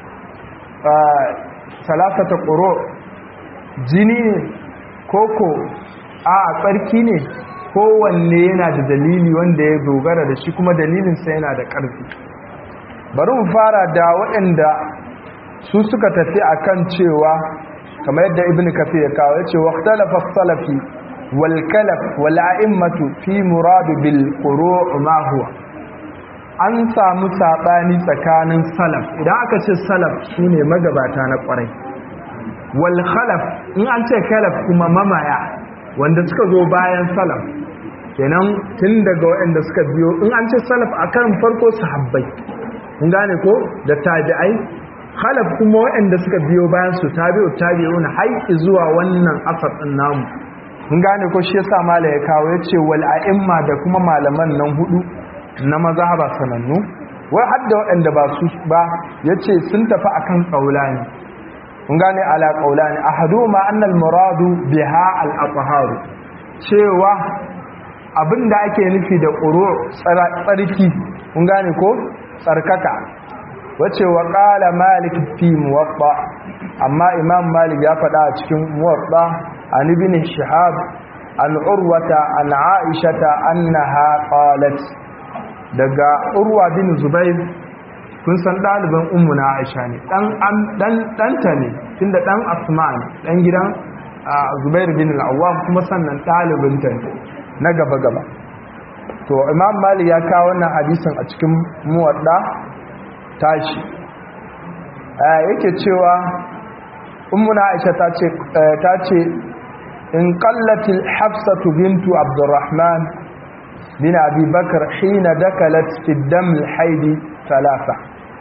salasata quru jini ne koko a tsarki ne, kowanne yana da dalili wanda ya dogara da shi kuma dalilinsa yana da ƙarfi. Bari mu fara da waɗanda su suka tafi akan cewa kamar yadda ibn kathir ya kawo yace waqtalafa as-salafi wal kalaf wal a'immatu fi murad bil quru' ma huwa. An samu sabani tsakanin salaf, idan aka ce salaf shine magabata na kwarai, wal khalaf in an ce khalaf kuma mamaya wanda suka zo bayan salaf, kenan tun daga waɗanda suka biyo. In an ce salaf akan farko sahabbai, kun gane ko, da tabi'ai. Khalaf kuma waɗanda suka biyo bayan su tabi'u tabi'una har zuwa wannan asar din namu, kun gane ko. Shi yasa mala ya kawo yace wal a'imma da kuma malaman nan hudu na mazhaba sanannu, wai hadda waɗanda ba su ba yace sun tafi akan qaulani, kun gane ala qaulani. Ahaduma anna al muradu biha al athhar, cewa abinda ake nufi da quru tsarki, kun gane ko, tsarkaka. Wace wa qala malik fi muwatta, amma imam malik ya faɗa a cikin muwatta an ibn shihab an urwata an aishata annaha qalat, daga urwa bin zubair, kun san ɗaliban ummuna aisha ne, dan ɗanta ne tunda ɗan asma ne, ɗan gidan zubair bin al-awwam, kuma sannan ɗalibinta ne na gaba gaba. To imam malik ya kawo wannan hadisin a cikin muwatta tashi, yake cewa ummuna aisha ta ce ta ce in qallatil hafsatu bintu abdurrahman bin abi bakr hina dakalat fi dam al-hayd thalatha.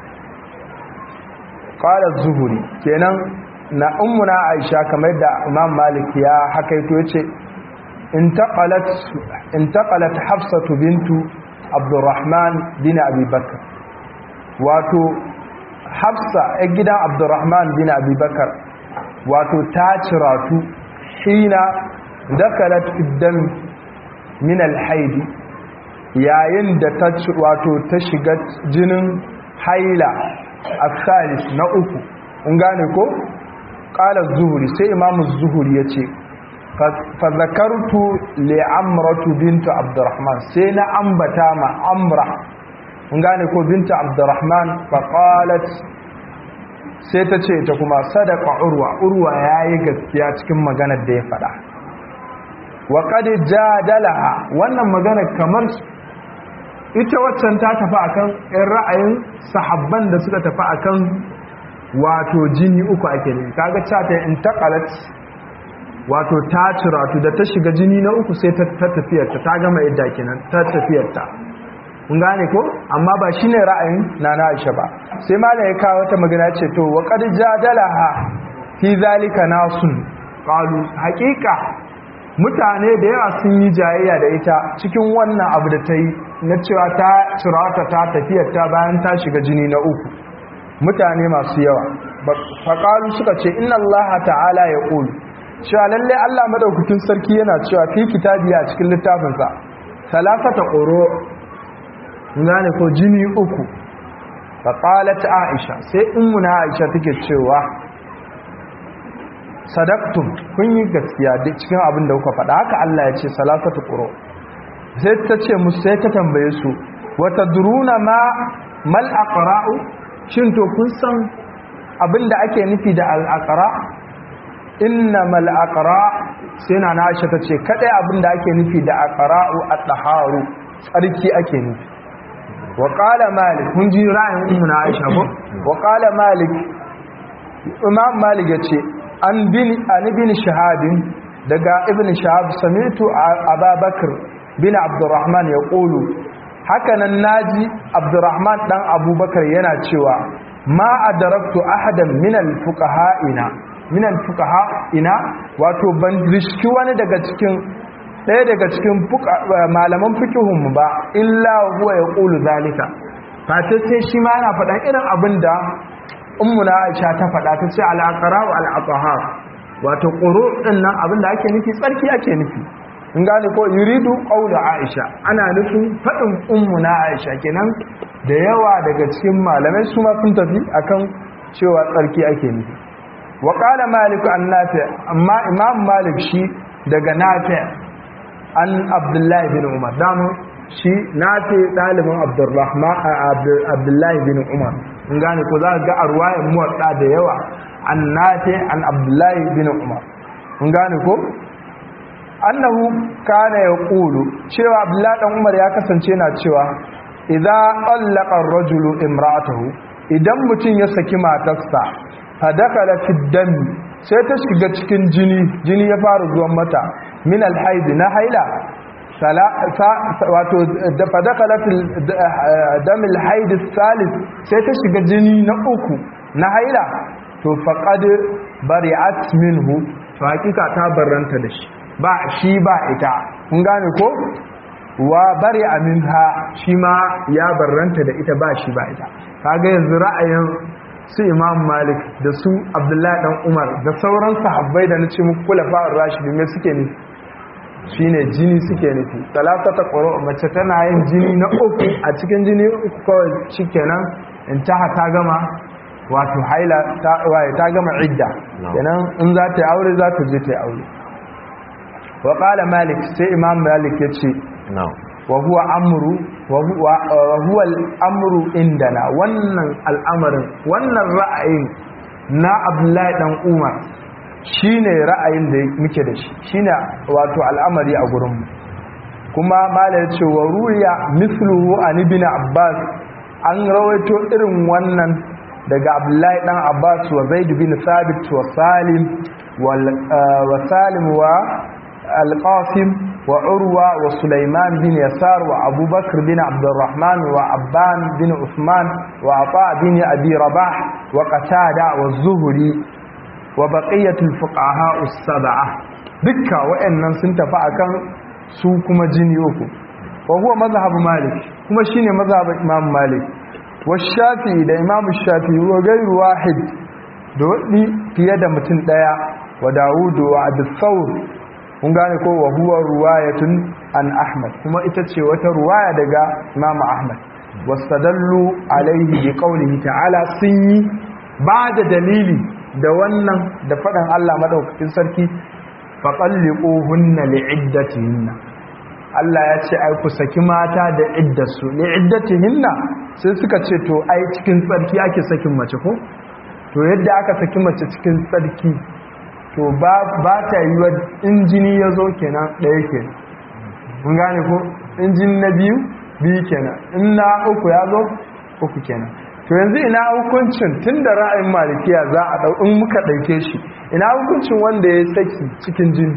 qala az-zuhri, kenan na ummuna aisha kamar da imam malik ya hakaito yace intaqalat intaqalat hafsatu bintu abdurrahman bin abi bakr, wato hafsa a gidan abdurrahman bin abi bakr wato ta ciratu hina dakalat fiddam min alhaid, yayin da ta wato ta shiga jinin haila al-thalith na uku, kun gane ko. qala az-zuhri, sai imam az-zuhri yace fa zakartu li amratu bint abdurrahman, sai na ambata ma amra, kun gane ko, binta abdurrahman. fa qalat, sai ta ce ta kuma sadaqa urwa, urwa yayi gaskiya cikin maganar da ya faɗa. wa qad jadalaha, wannan magana kamar ita waccan ta tafi akan ɗan ra'ayin sahabban da suka tafi akan wato jini uku ake ne. kaga ta ta intaqalat, wato ta ciratu da ta shiga jini na uku sai ta tafiyarta, ta gama idda kenan, ta tafiyarta, kun gane ko. Amma ba shine ra'ayin nana Aisha ba. sai malai ya kawo wata magana ce to wa qad jadalaha fi zalika nasun qalu, haqiqa mutane da yawa sun yi jayayya da ita cikin wannan abu da ta yi na cewa ta cirata ta tafiyarta bayan ta shiga jini na uku. Mutane masu yawa faqalu suka ce inna allaha ta'ala ya qulu, cewa lalle Allah madaukakin sarki yana cewa fi kitabi a cikin littafinsa salasata quru, gane ko, jini uku. fa qalat Aisha sai ummuna Aisha take cewa sadaqtum kun yi gaskiya duk cikin abin da kuka faɗa haka Allah ya ce salasatu quru sai ta ce musu sai ta tambaye su wa tadruna ma mal aqra'u shin to kun san abin da ake nufi da al aqra innamal aqra sai na Aisha ta ce kadai abin da ake nufi da aqra'u at-taharu tsarki ake nufi wa qala malik kun ji ra'ayin ummuna Aisha ko wa qala malik imam malik yace an bin an ibn shahab daga ibn shahab sami'tu abubakar bin abdurrahman yaqulu hakanan naji abdurrahman dan abubakar yana cewa ma adraktu ahadan min al-fuqaha'ina min al-fuqaha'ina wato ban riski wani daga cikin ɗaya daga cikin malaman fiqhun ba illa huwa yaqulu zalika fata sai shi ma yana faɗan irin abinda ummuna Aisha ta faɗa ta ce al-aqra wa al-athhar wato quru din nan abinda ake nufi tsarki ake nufi in gane ko yuridu qawla Aisha ana nufin faɗin ummuna Aisha kenan da yawa daga cikin malamai su ma sun tafi akan cewa tsarki ake nufi wa qala malik an nafi amma imam malik shi daga nafi an abdullahi bin umar damu shi nafi dalibin abdurrahman abdullahi bin umar in gane ko za ga arwayan muwadda da yawa an nafi an abdullahi bin umar in gane ko annahu kana yaqulu cewa abdullahi dan umar ya kasance na cewa idza qallaqa ar-rajulu imra'atahu idan mutum ya saki matarsa fadakala fi dam sai ta shiga cikin jini jini ya fara zuwan mata min al-haid na haila wato da fadakala fi dam al-haid al-thalith sai ta shiga jini na uku na haila to faqad bari'at minhu to hakika ta barranta da shi ba shi ba ita kun gane ko wa bari'a minha shi ma ya barranta da ita ba shi ba ita kaga yanzu ra'ayin su Imam Malik da su Abdullahi dan Umar da sauran sahabbai da nace muku kulafa'ur rashidin me suke nufi shine jini suke nufi talatata quru mace tana yin jini na uku a cikin jini uku kawai shikenan in ta ta gama wato haila ta waye ta gama idda kenan in za ta yi aure za ta je ta yi aure wa qala Malik sai Imam Malik yace na'am wa huwa amru wa huwa al-amru indana wannan al'amarin wannan ra'ayin na Abdullahi dan Umar shine ra'ayin da muke da shi shine wato al'amari a gurin mu kuma malai yace wa ruya mithluhu an ibn Abbas an rawaito irin wannan daga Abdullahi dan Abbas wa Zaid bin Thabit wa Salim wa Salim wa al-Qasim وعروة وسليمان بن يسار وأبو بكر بن عبد الرحمن وعبان بن عثمان وعطاء بن أبي رباح وقتادة والزهري وبقية الفقهاء السبعة دكا وإن سنتفع كان سوكما جنيوكو وهو مذهب مالك كما شيني مذهب إمام مالك والشافعي ده إمام الشافعي وغير واحد دولي في يد متن ديا وداود وعبد الثور kun gane ko wa huwa ruwayatun an Ahmad kuma ita ce wata ruwaya daga Imam Ahmad wastadallu alaihi bi qawlihi ta'ala sun yi ba da dalili da wannan da fadan Allah madaukakin sarki fa qalliquhunna li'iddatihinna Allah ya ce ai ku saki mata da iddarsu li'iddatihinna sai suka ce to ai cikin tsarki ake sakin mace ko to yadda aka saki mace cikin tsarki to ba ta yi wa injini ya zo kenan ɗaya kenan mun gane ko injini na biyu biyu kenan in na uku ya zo uku kenan to yanzu ina hukuncin tun da ra'ayin malikiya za a ɗau in muka ɗauke shi ina hukuncin wanda ya saki cikin jini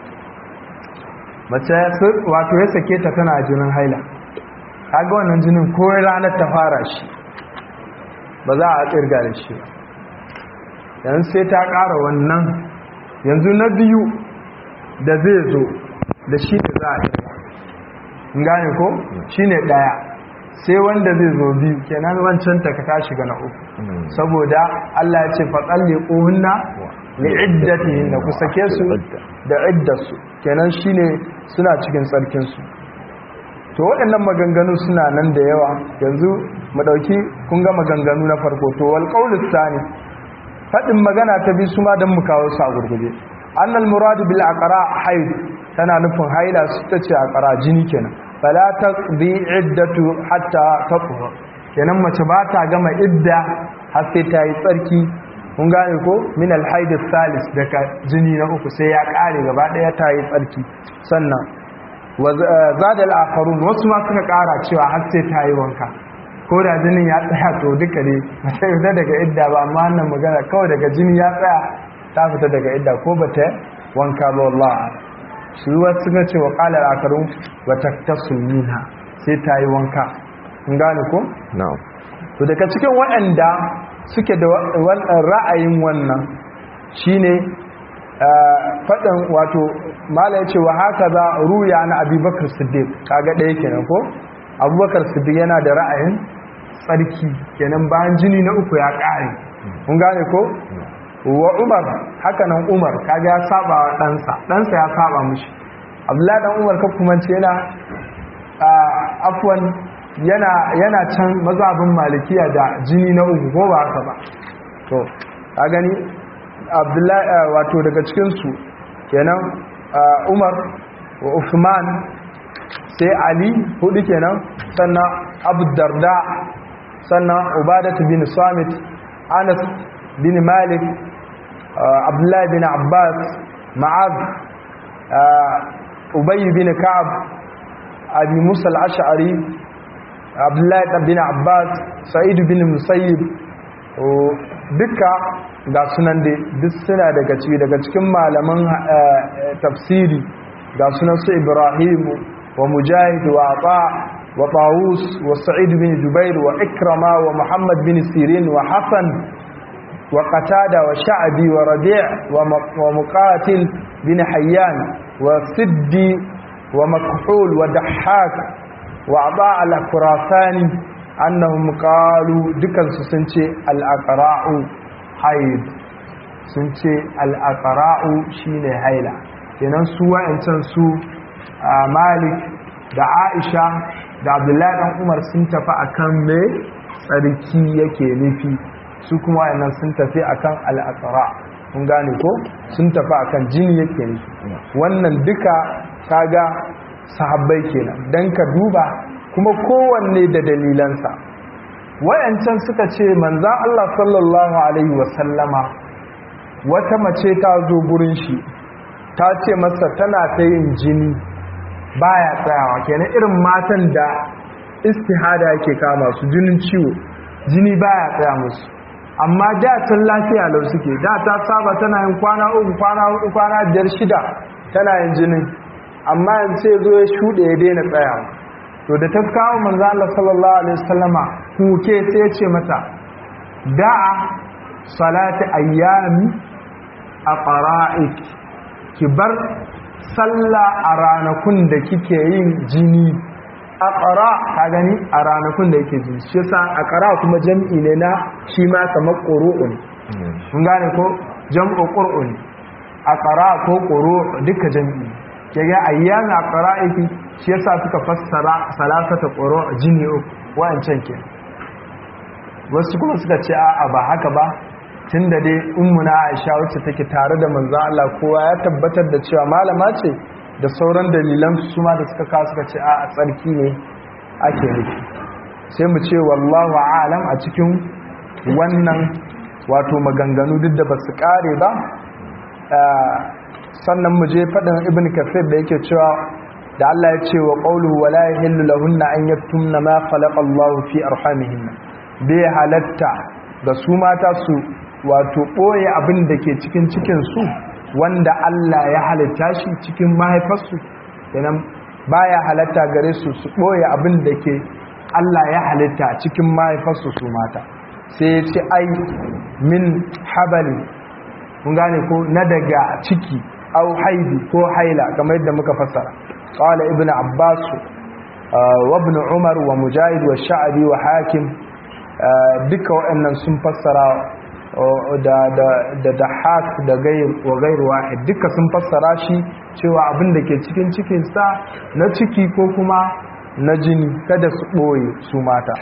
mace wato ya sake ta tana jinin haila kaga wannan jinin ko ranar ta fara shi ba za a tsirga da shi yanzu sai ta ƙara wannan yanzu na biyu da zai zo da shi ne za a yi gane ko shi ne ɗaya sai wanda zai zo biyu kenan wancan ta ka shiga na uku saboda Allah ya ce faɗalle ƙohunna li'iddatihin da ku sake su da iddarsu kenan shi ne suna cikin tsarkinsu to waɗannan maganganu suna nan da yawa yanzu mu dauki kun ga maganganu na farko to wal qaulus sani fadin magana ta bi su ma dan mu kawo su a gurguje annal murad bil aqra hayd tana nufin haila su tace aqra jini kenan fala taqdi iddatu hatta tatahur kenan mace ba ta gama idda har sai ta yi tsarki kun gane ko min al hayd al thalith daga jini na uku sai ya kare gaba daya ta yi tsarki sannan wa zada al akharun wasu ma suka kara cewa har sai ta yi wanka ko da jinin ya tsaya to duka ne ba sai fita daga idda ba amma wannan magana kawai daga jini ya tsaya ta fita daga idda ko ba ta wanka ba wallahi shi wasu suka ce wa qala al-akarun wa taktasul minha sai ta yi wanka kun gane ko na'am to daga cikin waɗanda suke da wannan ra'ayin wannan shine fadan wato mala yace wa haka za ruya na Abubakar Siddiq kaga ɗaya kenan ko Abubakar Siddiq yana da ra'ayin tsarki kenan bayan jini na uku ya ƙare kun gane ko wa Umar haka nan Umar kaga ya saba wa ɗansa ɗansa ya saba mishi Abdullahi dan Umar kan kuma ce yana afwan yana yana can mazhabin Malikiya da jini na uku ko ba haka ba to ka gani Abdullahi wato daga cikin su kenan Umar wa Uthman sai Ali hudu kenan sannan Abu Darda sannan Ubadah bin Samit Anas bin Malik Abdullah bin Abbas Ma'az Ubay bin Ka'ab Abi Musa al-Ash'ari Abdullah bin Abbas Sa'id bin Musayyib duka ga sunan dai duk suna daga ciki daga cikin malaman tafsiri ga sunan su Ibrahim wa Mujahid wa Ata wa Tawus wa Sa'id bin Jubair wa Ikrama wa Muhammad bin Sirin wa Hasan wa Qatada wa Sha'bi wa Rabi' wa Muqatil bin Hayyan wa Siddi wa Makhul wa Dahhak wa Aba al-Khurasani annahum qalu dukan su sun ce al-aqra'u haid sun ce al-aqra'u shine haila kenan su wa'ancan su Malik da Aisha da Abdullahi dan Umar sun tafi akan me tsarki yake nufi su kuma wayannan sun tafi akan al-aqra kun gane ko sun tafi akan jini yake nufi wannan duka kaga sahabbai kenan dan ka duba kuma kowanne da dalilansa wayancan suka ce manzon Allah sallallahu alaihi wasallama wata mace ta zo gurin shi ta ce masa tana ta yin jini baya tsayawa kenan irin matan da istihada yake kama su jinin ciwo jini baya tsaya musu amma da tun lafiya lau suke da ta saba tana yin kwana uku kwana hudu kwana biyar shida tana yin jinin amma yanzu sai zo ya shuɗe ya daina tsayawa to da ta kawo manzo Allah sallallahu alaihi wasallama kuke sai ya ce mata da'a salati ayyami aqra'ik ki bar sallah a ranakun da kike yin jini aqra ka gani a ranakun da yake jini shi yasa aqra kuma jam'i ne na shi ma kamar qur'un mun gane ko jam'u qur'un aqra ko quru' duka jam'i kage ayyana aqra'iki shi yasa suka fassara salasata quru' jini uku wa'ancan ke wasu kuma suka ce a'a ba haka ba tunda dai ummuna Aisha wacce take tare da manzon Allah kowa ya tabbatar da cewa malama ce da sauran dalilan su ma da suka kawo suka ce a tsarki ne ake nufi sai mu ce wallahu a'lam a cikin wannan wato maganganu duk da basu kare ba sannan mu je fadin ibn kafir da yake cewa da Allah ya ce wa qawluhu wala yahillu lahunna an yaktumna ma khalaqa Allah fi arhamihinna bai halatta ga su mata su wato ɓoye abin da ke cikin cikinsu wanda Allah ya halitta shi cikin mahaifarsu kenan baya halatta gare su su ɓoye abin da ke Allah ya halitta cikin mahaifarsu su mata sai ya ce ai min habali kun gane ko na daga ciki au haidi ko haila kamar yadda muka fassara qala ibnu abbas wa ibn umar wa mujahid wa sha'bi wa hakim duka waɗannan sun fassara da da da dahak da gair wa gair wahid duka sun fassara shi cewa abin da ke cikin cikin sa na ciki ko kuma na jini kada su boye su mata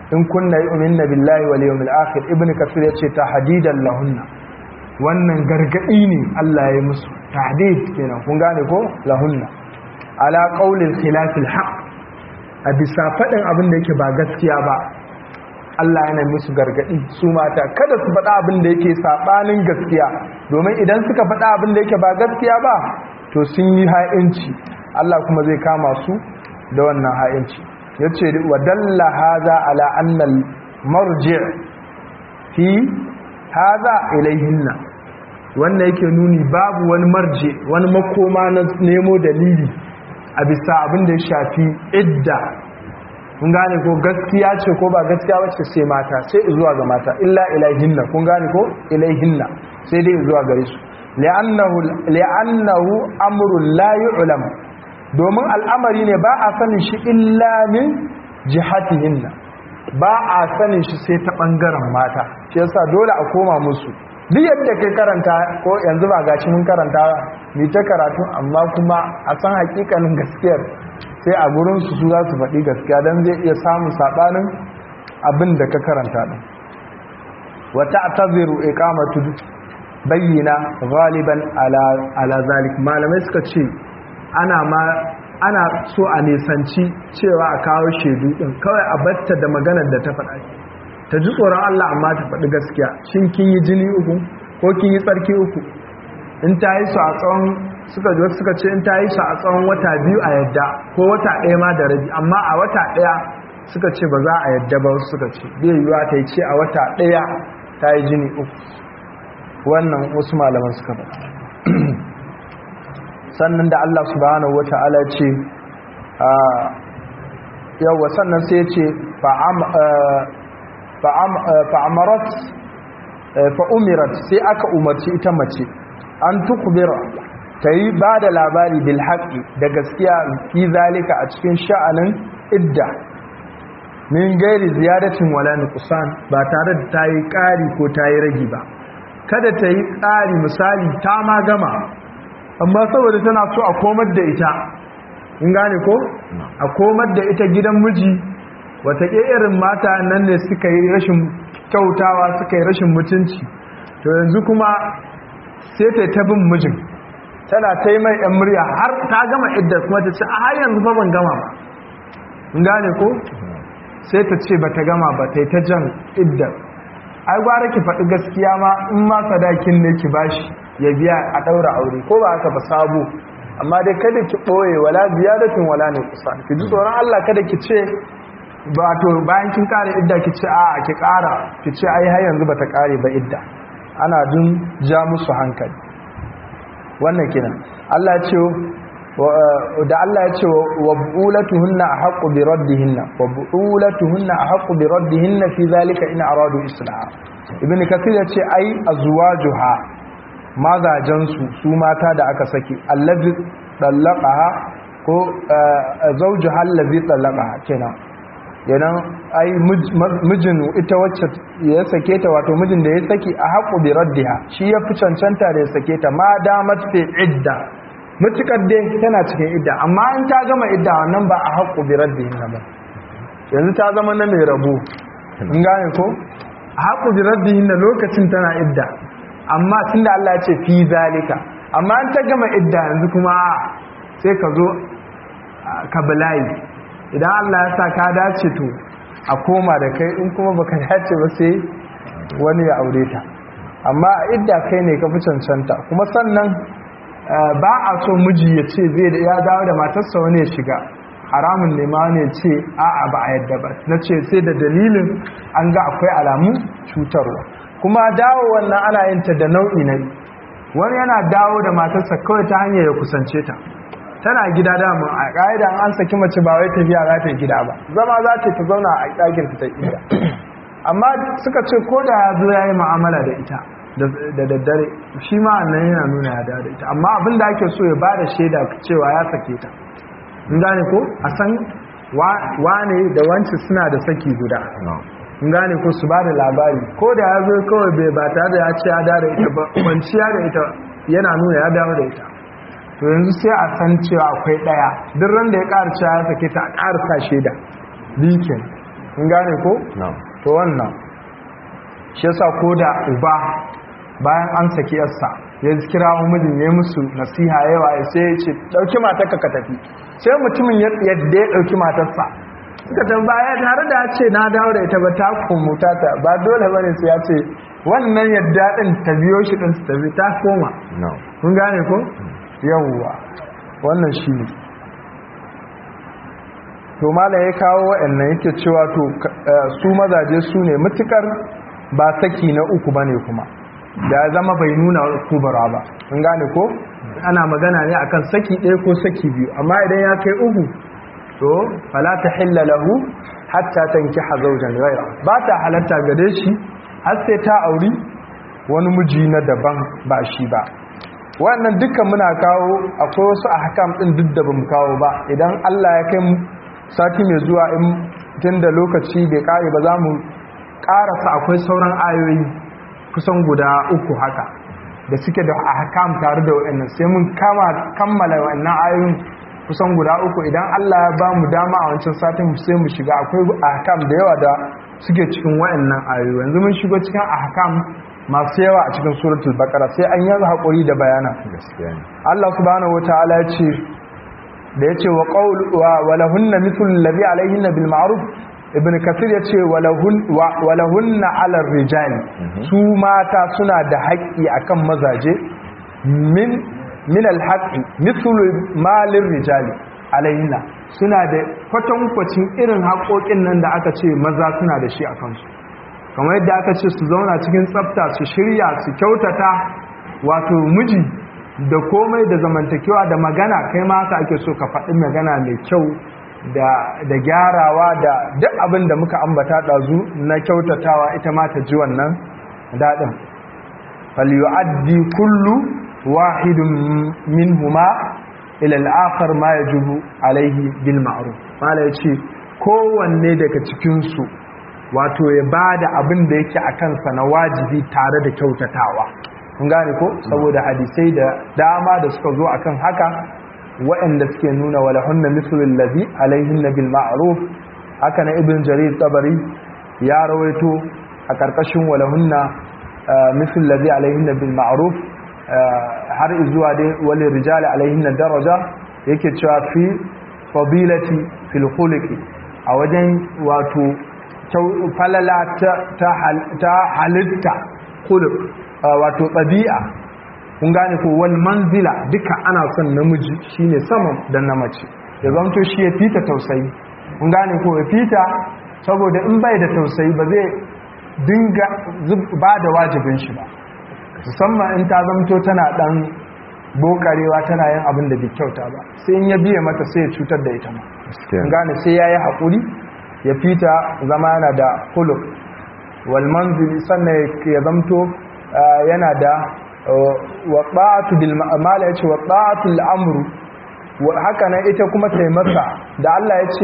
in kunna yu'minna billahi wal yawmil akhir ibnu kasir yace tahdidan lahunna wannan gargadi ne Allah ya yi musu tahdid kenan kun gane ko lahunna ala qaulil khilafil haqq a bisa fadin abin da yake ba gaskiya ba Allah yana musu gargadi su mata kada su faɗa abin da yake sabanin gaskiya domin idan suka faɗa abin da yake ba gaskiya ba to sun yi ha'inci Allah kuma zai kama su da wannan ha'inci yace wa dalla hadha ala anna al marji' fi hadha ilayhinna wannan yake nuni babu wani marji wani makoma na nemo dalili a bisa abin da ya shafi idda kun gane ko gaskiya ce ko ba gaskiya wacce sai mata sai zuwa ga mata illa ilayhinna kun gane ko ilayhinna sai dai zuwa gare su li'annahu li'annahu amrun la yu'lam domin al'amari ne ba a sanin shi illa min jihatihinna ba a sanin shi sai ta bangaren mata shi yasa dole a koma musu duk yadda kai karanta ko yanzu ba gashi mun karanta ni ta karatu amma kuma a san hakikanin gaskiyar sai a gurin su su za su faɗi gaskiya dan zai iya samun sabanin abin da ka karanta din wa ta'taziru iqamatu bayyina ghaliban ala ala zalik malamai suka ce ana ma ana so a nisanci cewa a kawo shedu din kawai a batta da maganar da ta faɗa ta ji tsoron Allah amma ta faɗi gaskiya shin kin yi jini uku ko kin yi tsarki uku in ta yi su a tsawon suka ji suka ce in ta yi su a tsawon wata biyu a yadda ko wata ɗaya ma da rabi amma a wata ɗaya suka ce ba za a yadda ba wasu suka ce bai yiwuwa ta yi ce a wata ɗaya ta yi jini uku wannan wasu malaman suka faɗa sannan da Allah subhanahu wata'ala ce yawa sannan sai ya ce fa'amarat fa'umirat sai aka umarci ita mace an tukubira ta yi ba da labari bil haƙi da gaskiya fi zalika a cikin sha'anin idda min gairi ziyadatin wala nuqsan ba tare da ta yi ƙari ko ta yi ragi ba kada ta yi ƙari misali ta ma gama amma saboda tana so a komar da ita in gane ko a komar da ita gidan miji wata irin mata nan ne suka yi rashin kyautawa suka yi rashin mutunci to yanzu kuma sai ta ta bin mijin tana ta yi mai yan murya har ta gama idda kuma ta ce a har yanzu fa ban gama ba in gane ko sai ta ce ba ta gama ba ta yi ta jan idda ai gwara ki faɗi gaskiya ma in ma sadakin ne ki bashi ya biya a ɗaura aure ko ba haka ba sabo amma dai kada ki ɓoye wala ziyadatin wala ne kusa ki ji tsoron Allah kada ki ce ba to bayan kin kare idda ki ce a ki kara ki ce ai har yanzu bata kare ba idda ana dun ja musu hankali wannan kenan Allah ya ce da Allah ya ce wa buulatuhunna ahqqu bi raddihinna wa buulatuhunna ahqqu bi raddihinna fi zalika in aradu islaha ibn kathir ya ce ai azwajuha mazajan su su mata da aka saki allazi dallaqaha ko zawjuha allazi dallaqaha kenan yanan ai mijin ita wacce ya sake ta wato mijin da ya saki a haƙu bi raddiha shi ya fi cancanta da ya sake ta ma damat fi idda mutukar dai tana cikin idda amma in ta gama idda wannan ba a haƙu bi raddihin ba yanzu ta zama na mai rabo in gane ko a haƙu bi raddihin na lokacin tana idda amma tunda Allah ya ce fi zalika amma in ta gama idda yanzu kuma sai ka zo ka bala'i idan Allah ya sa ka dace to a koma da kai in kuma baka dace ba sai wani ya aure ta amma a idda kai ne ka fi cancanta kuma sannan ba a so miji ya ce zai da ya dawo da matarsa wani ya shiga haramun ne ma ne ce a'a ba a yadda ba na ce sai da dalilin an ga akwai alamun cutarwa kuma dawo wannan ana yin ta da nau'i na wani yana dawo da matarsa kawai ta hanyar ya kusance ta tana gida dama a ƙa'ida an saki mace ba wai tafiya za ta yi gida ba zama za ta ta zauna a ɗakin ta gida amma suka ce ko da ya zo ya yi ma'amala da ita da daddare shi ma annan yana nuna ya da ita amma abin da ake so ya ba da shaida cewa ya sake ta in gane ko a san wane da wance suna da saki guda in gane ko su ba da labari ko da ya zo kawai bai ba tare da ya ce ya da ita ba kwanciya da ita yana nuna ya dawo da ita to yanzu sai a san cewa akwai daya duk ran da ya ƙara cewa ya sake ta a ƙara sa shaida bikin in gane ko na'am to wannan shi yasa ko da uba bayan an saki yarsa ya kira mijin ya musu nasiha yawa sai ya ce dauki matarka ka tafi sai mutumin yadda ya dauki matarsa suka tambaya tare da ya ce na dawo da ita ba ta kumuta ta ba dole bane sai ya ce wannan yadda din ta biyo shi din su tafi ta koma na'am kun gane ko yawwa wannan shi ne to mala ya kawo wa'annan yake cewa to su mazaje su ne mutukar ba saki na uku bane kuma da ya zama bai nuna kubara ba kun gane ko ana magana ne akan saki ɗaya ko saki biyu amma idan ya kai uku to fala tahilla lahu hatta tankiha zawjan ghayra ba ta halatta gare shi har sai ta auri wani miji na daban ba shi ba wannan dukkan muna kawo akwai wasu ahkam din duk da bamu kawo ba idan Allah ya kai mu sati mai zuwa in tunda lokaci bai kare ba za mu karasa akwai sauran ayoyi kusan guda uku haka da suke da ahkam tare da wayannan sai mun kama kammala wayannan ayoyin kusan guda uku idan Allah ya ba mu dama a wancan satin sai mu shiga akwai ahkam da yawa da suke cikin wayannan ayoyi yanzu mun shigo cikin ahkam masu yawa a cikin suratul baqara sai an yi hakuri da bayana gaskiya ne Allah subhanahu wataala ya ce da yace wa qaul wa lahunna mithlu alladhi alayhinna bil ma'ruf ibn kathir yace walahun walahunna ala rijali su mata suna da haƙƙi akan mazaje min min al-haqqi mithlu malir rijali alayhinna suna da kwatankwacin irin haƙoƙin nan da aka ce maza suna da shi akan su kamar yadda aka ce su zauna cikin tsafta su shirya su kyautata wato miji da komai da zamantakewa da magana kai ma haka ake so ka faɗi magana mai kyau da da gyarawa da duk abin da muka ambata ɗazu na kyautatawa ita ma ta ji wannan daɗin falyu'addi kullu wahidun minhuma ila al-akhar ma yajibu alaihi bil ma'ruf mala yace kowanne daga cikin su wato ya bada abin da yake a kansa na wajibi tare da kyautatawa kun gane ko saboda hadisai da dama da suka zo akan haka waɗanda suke nuna walahunna mithlu allazi alaihinna bil ma'ruf haka na ibn jarir tabari ya rawaito a karkashin walahunna mithlu allazi alaihinna bil ma'ruf har zuwa dai wal rijali alaihinna daraja yake cewa fi fadilati fil khuluqi a wajen wato falala ta halitta khuluq wato tabi'a kun gane ko wal manzila duka ana son namiji shine saman da na mace ya zanto shi ya fita tausayi kun gane ko ya fita saboda in bai da tausayi ba zai dinga ba da wajibin shi ba musamman in ta zamto tana dan bokarewa tana yin abin da bai kyauta ba sai in ya biye mata sai ya cutar da ita ma kun gane sai yayi hakuri ya fita zama yana da khuluq wal manzil sannan ya zamto yana da wa ta'atu bil ma'amala yace wa ta'atu al amru haka nan ita kuma taimaka da Allah yace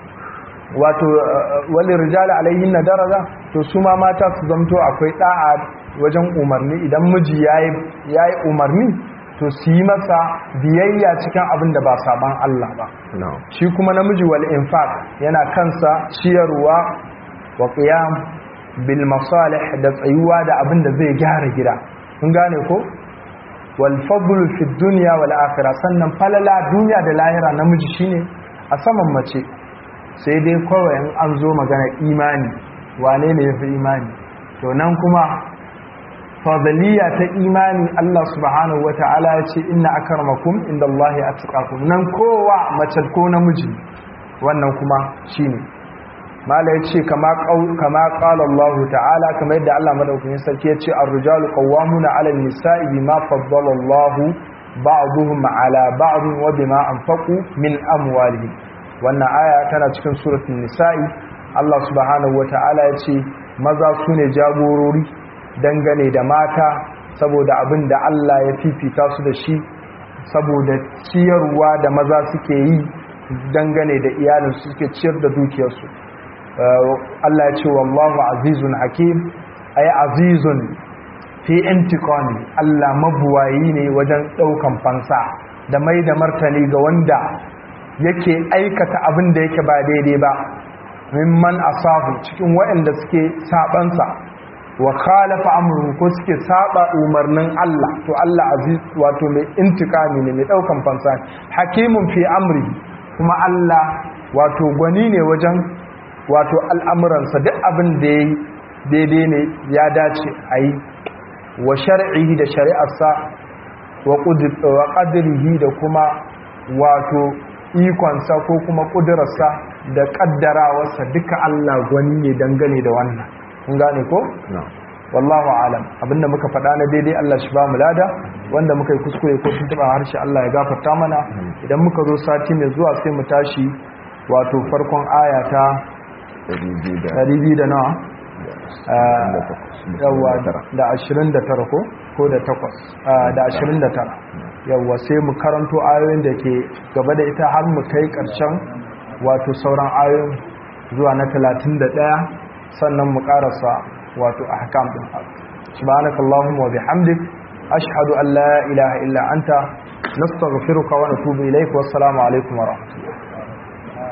wato wal rijali alaihinna daraja to su ma mata su zamto akwai da'a wajen umarni idan miji yayi yayi umarni to su yi masa biyayya cikin abin da ba saban Allah ba shi kuma namiji wal infaq yana kansa ciyarwa wa qiyam bil masalih da tsayuwa da abin da zai gyara gida kun gane ko wal fadlu fi dunya wal akhirah sannan falala duniya da lahira namiji shine a saman mace sai dai kawai in an zo magana imani wane ne yafi imani to nan kuma fadliya ta imani Allah subhanahu wataala ya ce inna akramakum indallahi atqakum nan kowa mace ko namiji wannan kuma shine mala ya ce kama ƙala Allah ta'ala kama yadda Allah madaukakin sarki ya ce ar-rijalu qawwamuna 'ala an-nisa'i bima faddala Allah ba'dhum 'ala ba'd wa bima anfaqu min amwalihim wannan aya tana cikin suratul nisa'i Allah subhanahu wata'ala ya ce maza sune jagorori dangane da mata saboda abin da Allah ya fifita su da shi saboda ciyarwa da maza suke yi dangane da iyalinsu suke ciyar da dukiyarsu Allah ya ce wallahu azizun hakim ay azizun fi intiqami Allah mabuwayi ne wajen daukan fansa da mai da martani ga wanda yake aikata abin da yake ba daidai ba mimman asafu cikin waɗanda suke sabansa wa khalafa amruhu ko suke saba umarnin Allah to Allah aziz wato mai intikami ne mai daukan fansa hakimun fi amri kuma Allah wato gwani ne wajen wato al'amuransa duk abin da yayi daidai ne ya dace ayi wa shar'ihi da shari'arsa wa qadrihi da kuma wato ikonsa ko kuma kudurarsa da kaddarawarsa duka Allah gwani ne dangane da wannan kun gane ko? wallahu alam abinda muka faɗa na daidai Allah shi ba mu lada wanda muka yi kuskure ko tuntuɓa harshe Allah ya gafarta mana idan muka zo sati mai zuwa sai mu tashi wato farkon aya ta ɗari biyu da nawa yawa da ashirin da tara ko ko da takwas da ashirin da tara yawa sai mu karanto ayoyin da ke gaba da ita har mu kai ƙarshen wato sauran ayoyin zuwa na talatin da ɗaya sannan mu karasa wato ahkam din subhanakallahumma wa bihamdik ashhadu an la ilaha illa anta nastaghfiruka wa natubu ilayk wa assalamu alaikum wa rahmatullahi